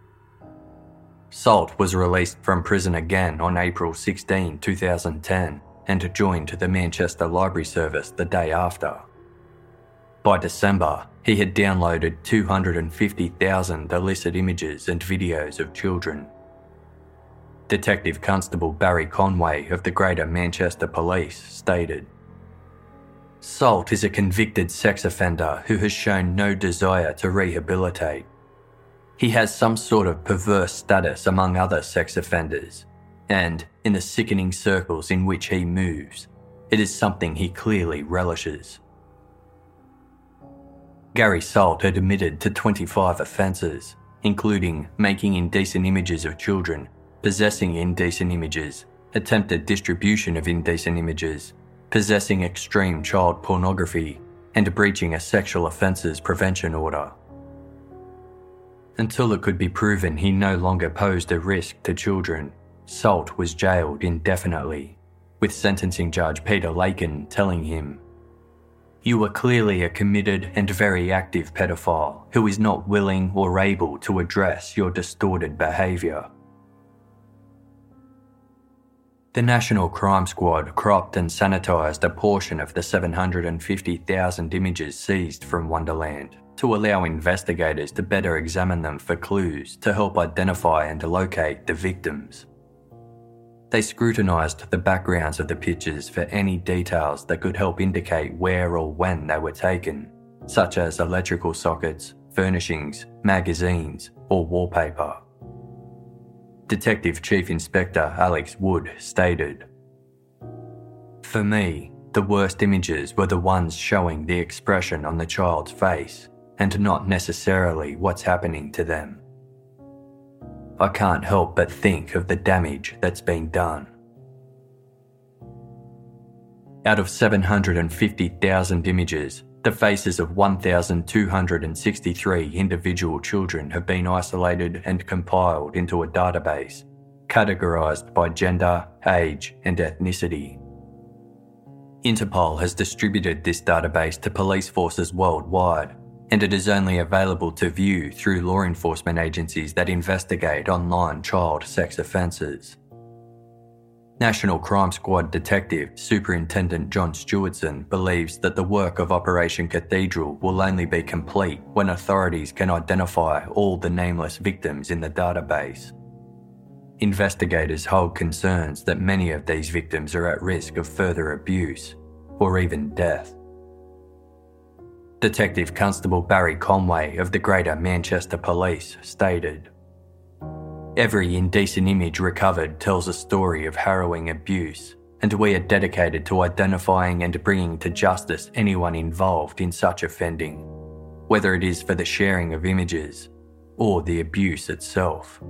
Speaker 2: Salt was released from prison again on April 16, 2010 and joined the Manchester Library Service the day after. By December, he had downloaded 250,000 illicit images and videos of children. Detective Constable Barry Conway of the Greater Manchester Police stated, "Salt is a convicted sex offender who has shown no desire to rehabilitate. He has some sort of perverse status among other sex offenders, and, in the sickening circles in which he moves, it is something he clearly relishes." Gary Salt had admitted to 25 offences, including making indecent images of children, possessing indecent images, attempted distribution of indecent images, possessing extreme child pornography, and breaching a sexual offences prevention order. Until it could be proven he no longer posed a risk to children, Salt was jailed indefinitely, with sentencing judge Peter Lakin telling him, "You are clearly a committed and very active pedophile who is not willing or able to address your distorted behaviour." The National Crime Squad cropped and sanitised a portion of the 750,000 images seized from Wonderland to allow investigators to better examine them for clues to help identify and locate the victims. They scrutinised the backgrounds of the pictures for any details that could help indicate where or when they were taken, such as electrical sockets, furnishings, magazines, or wallpaper. Detective Chief Inspector Alex Wood stated, "For me, the worst images were the ones showing the expression on the child's face and not necessarily what's happening to them. I can't help but think of the damage that's been done." Out of 750,000 images, the faces of 1,263 individual children have been isolated and compiled into a database, categorised by gender, age, and ethnicity. Interpol has distributed this database to police forces worldwide, and it is only available to view through law enforcement agencies that investigate online child sex offences. National Crime Squad Detective Superintendent John Stewardson believes that the work of Operation Cathedral will only be complete when authorities can identify all the nameless victims in the database. Investigators hold concerns that many of these victims are at risk of further abuse, or even death. Detective Constable Barry Conway of the Greater Manchester Police stated, "Every indecent image recovered tells a story of harrowing abuse, and we are dedicated to identifying and bringing to justice anyone involved in such offending, whether it is for the sharing of images or the abuse itself."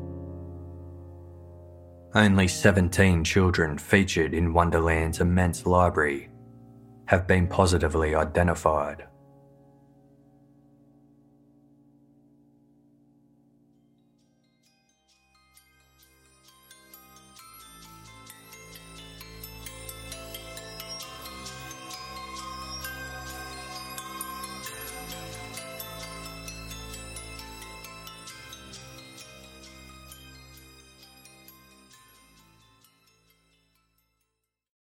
Speaker 2: Only 17 children featured in Wonderland's immense library have been positively identified.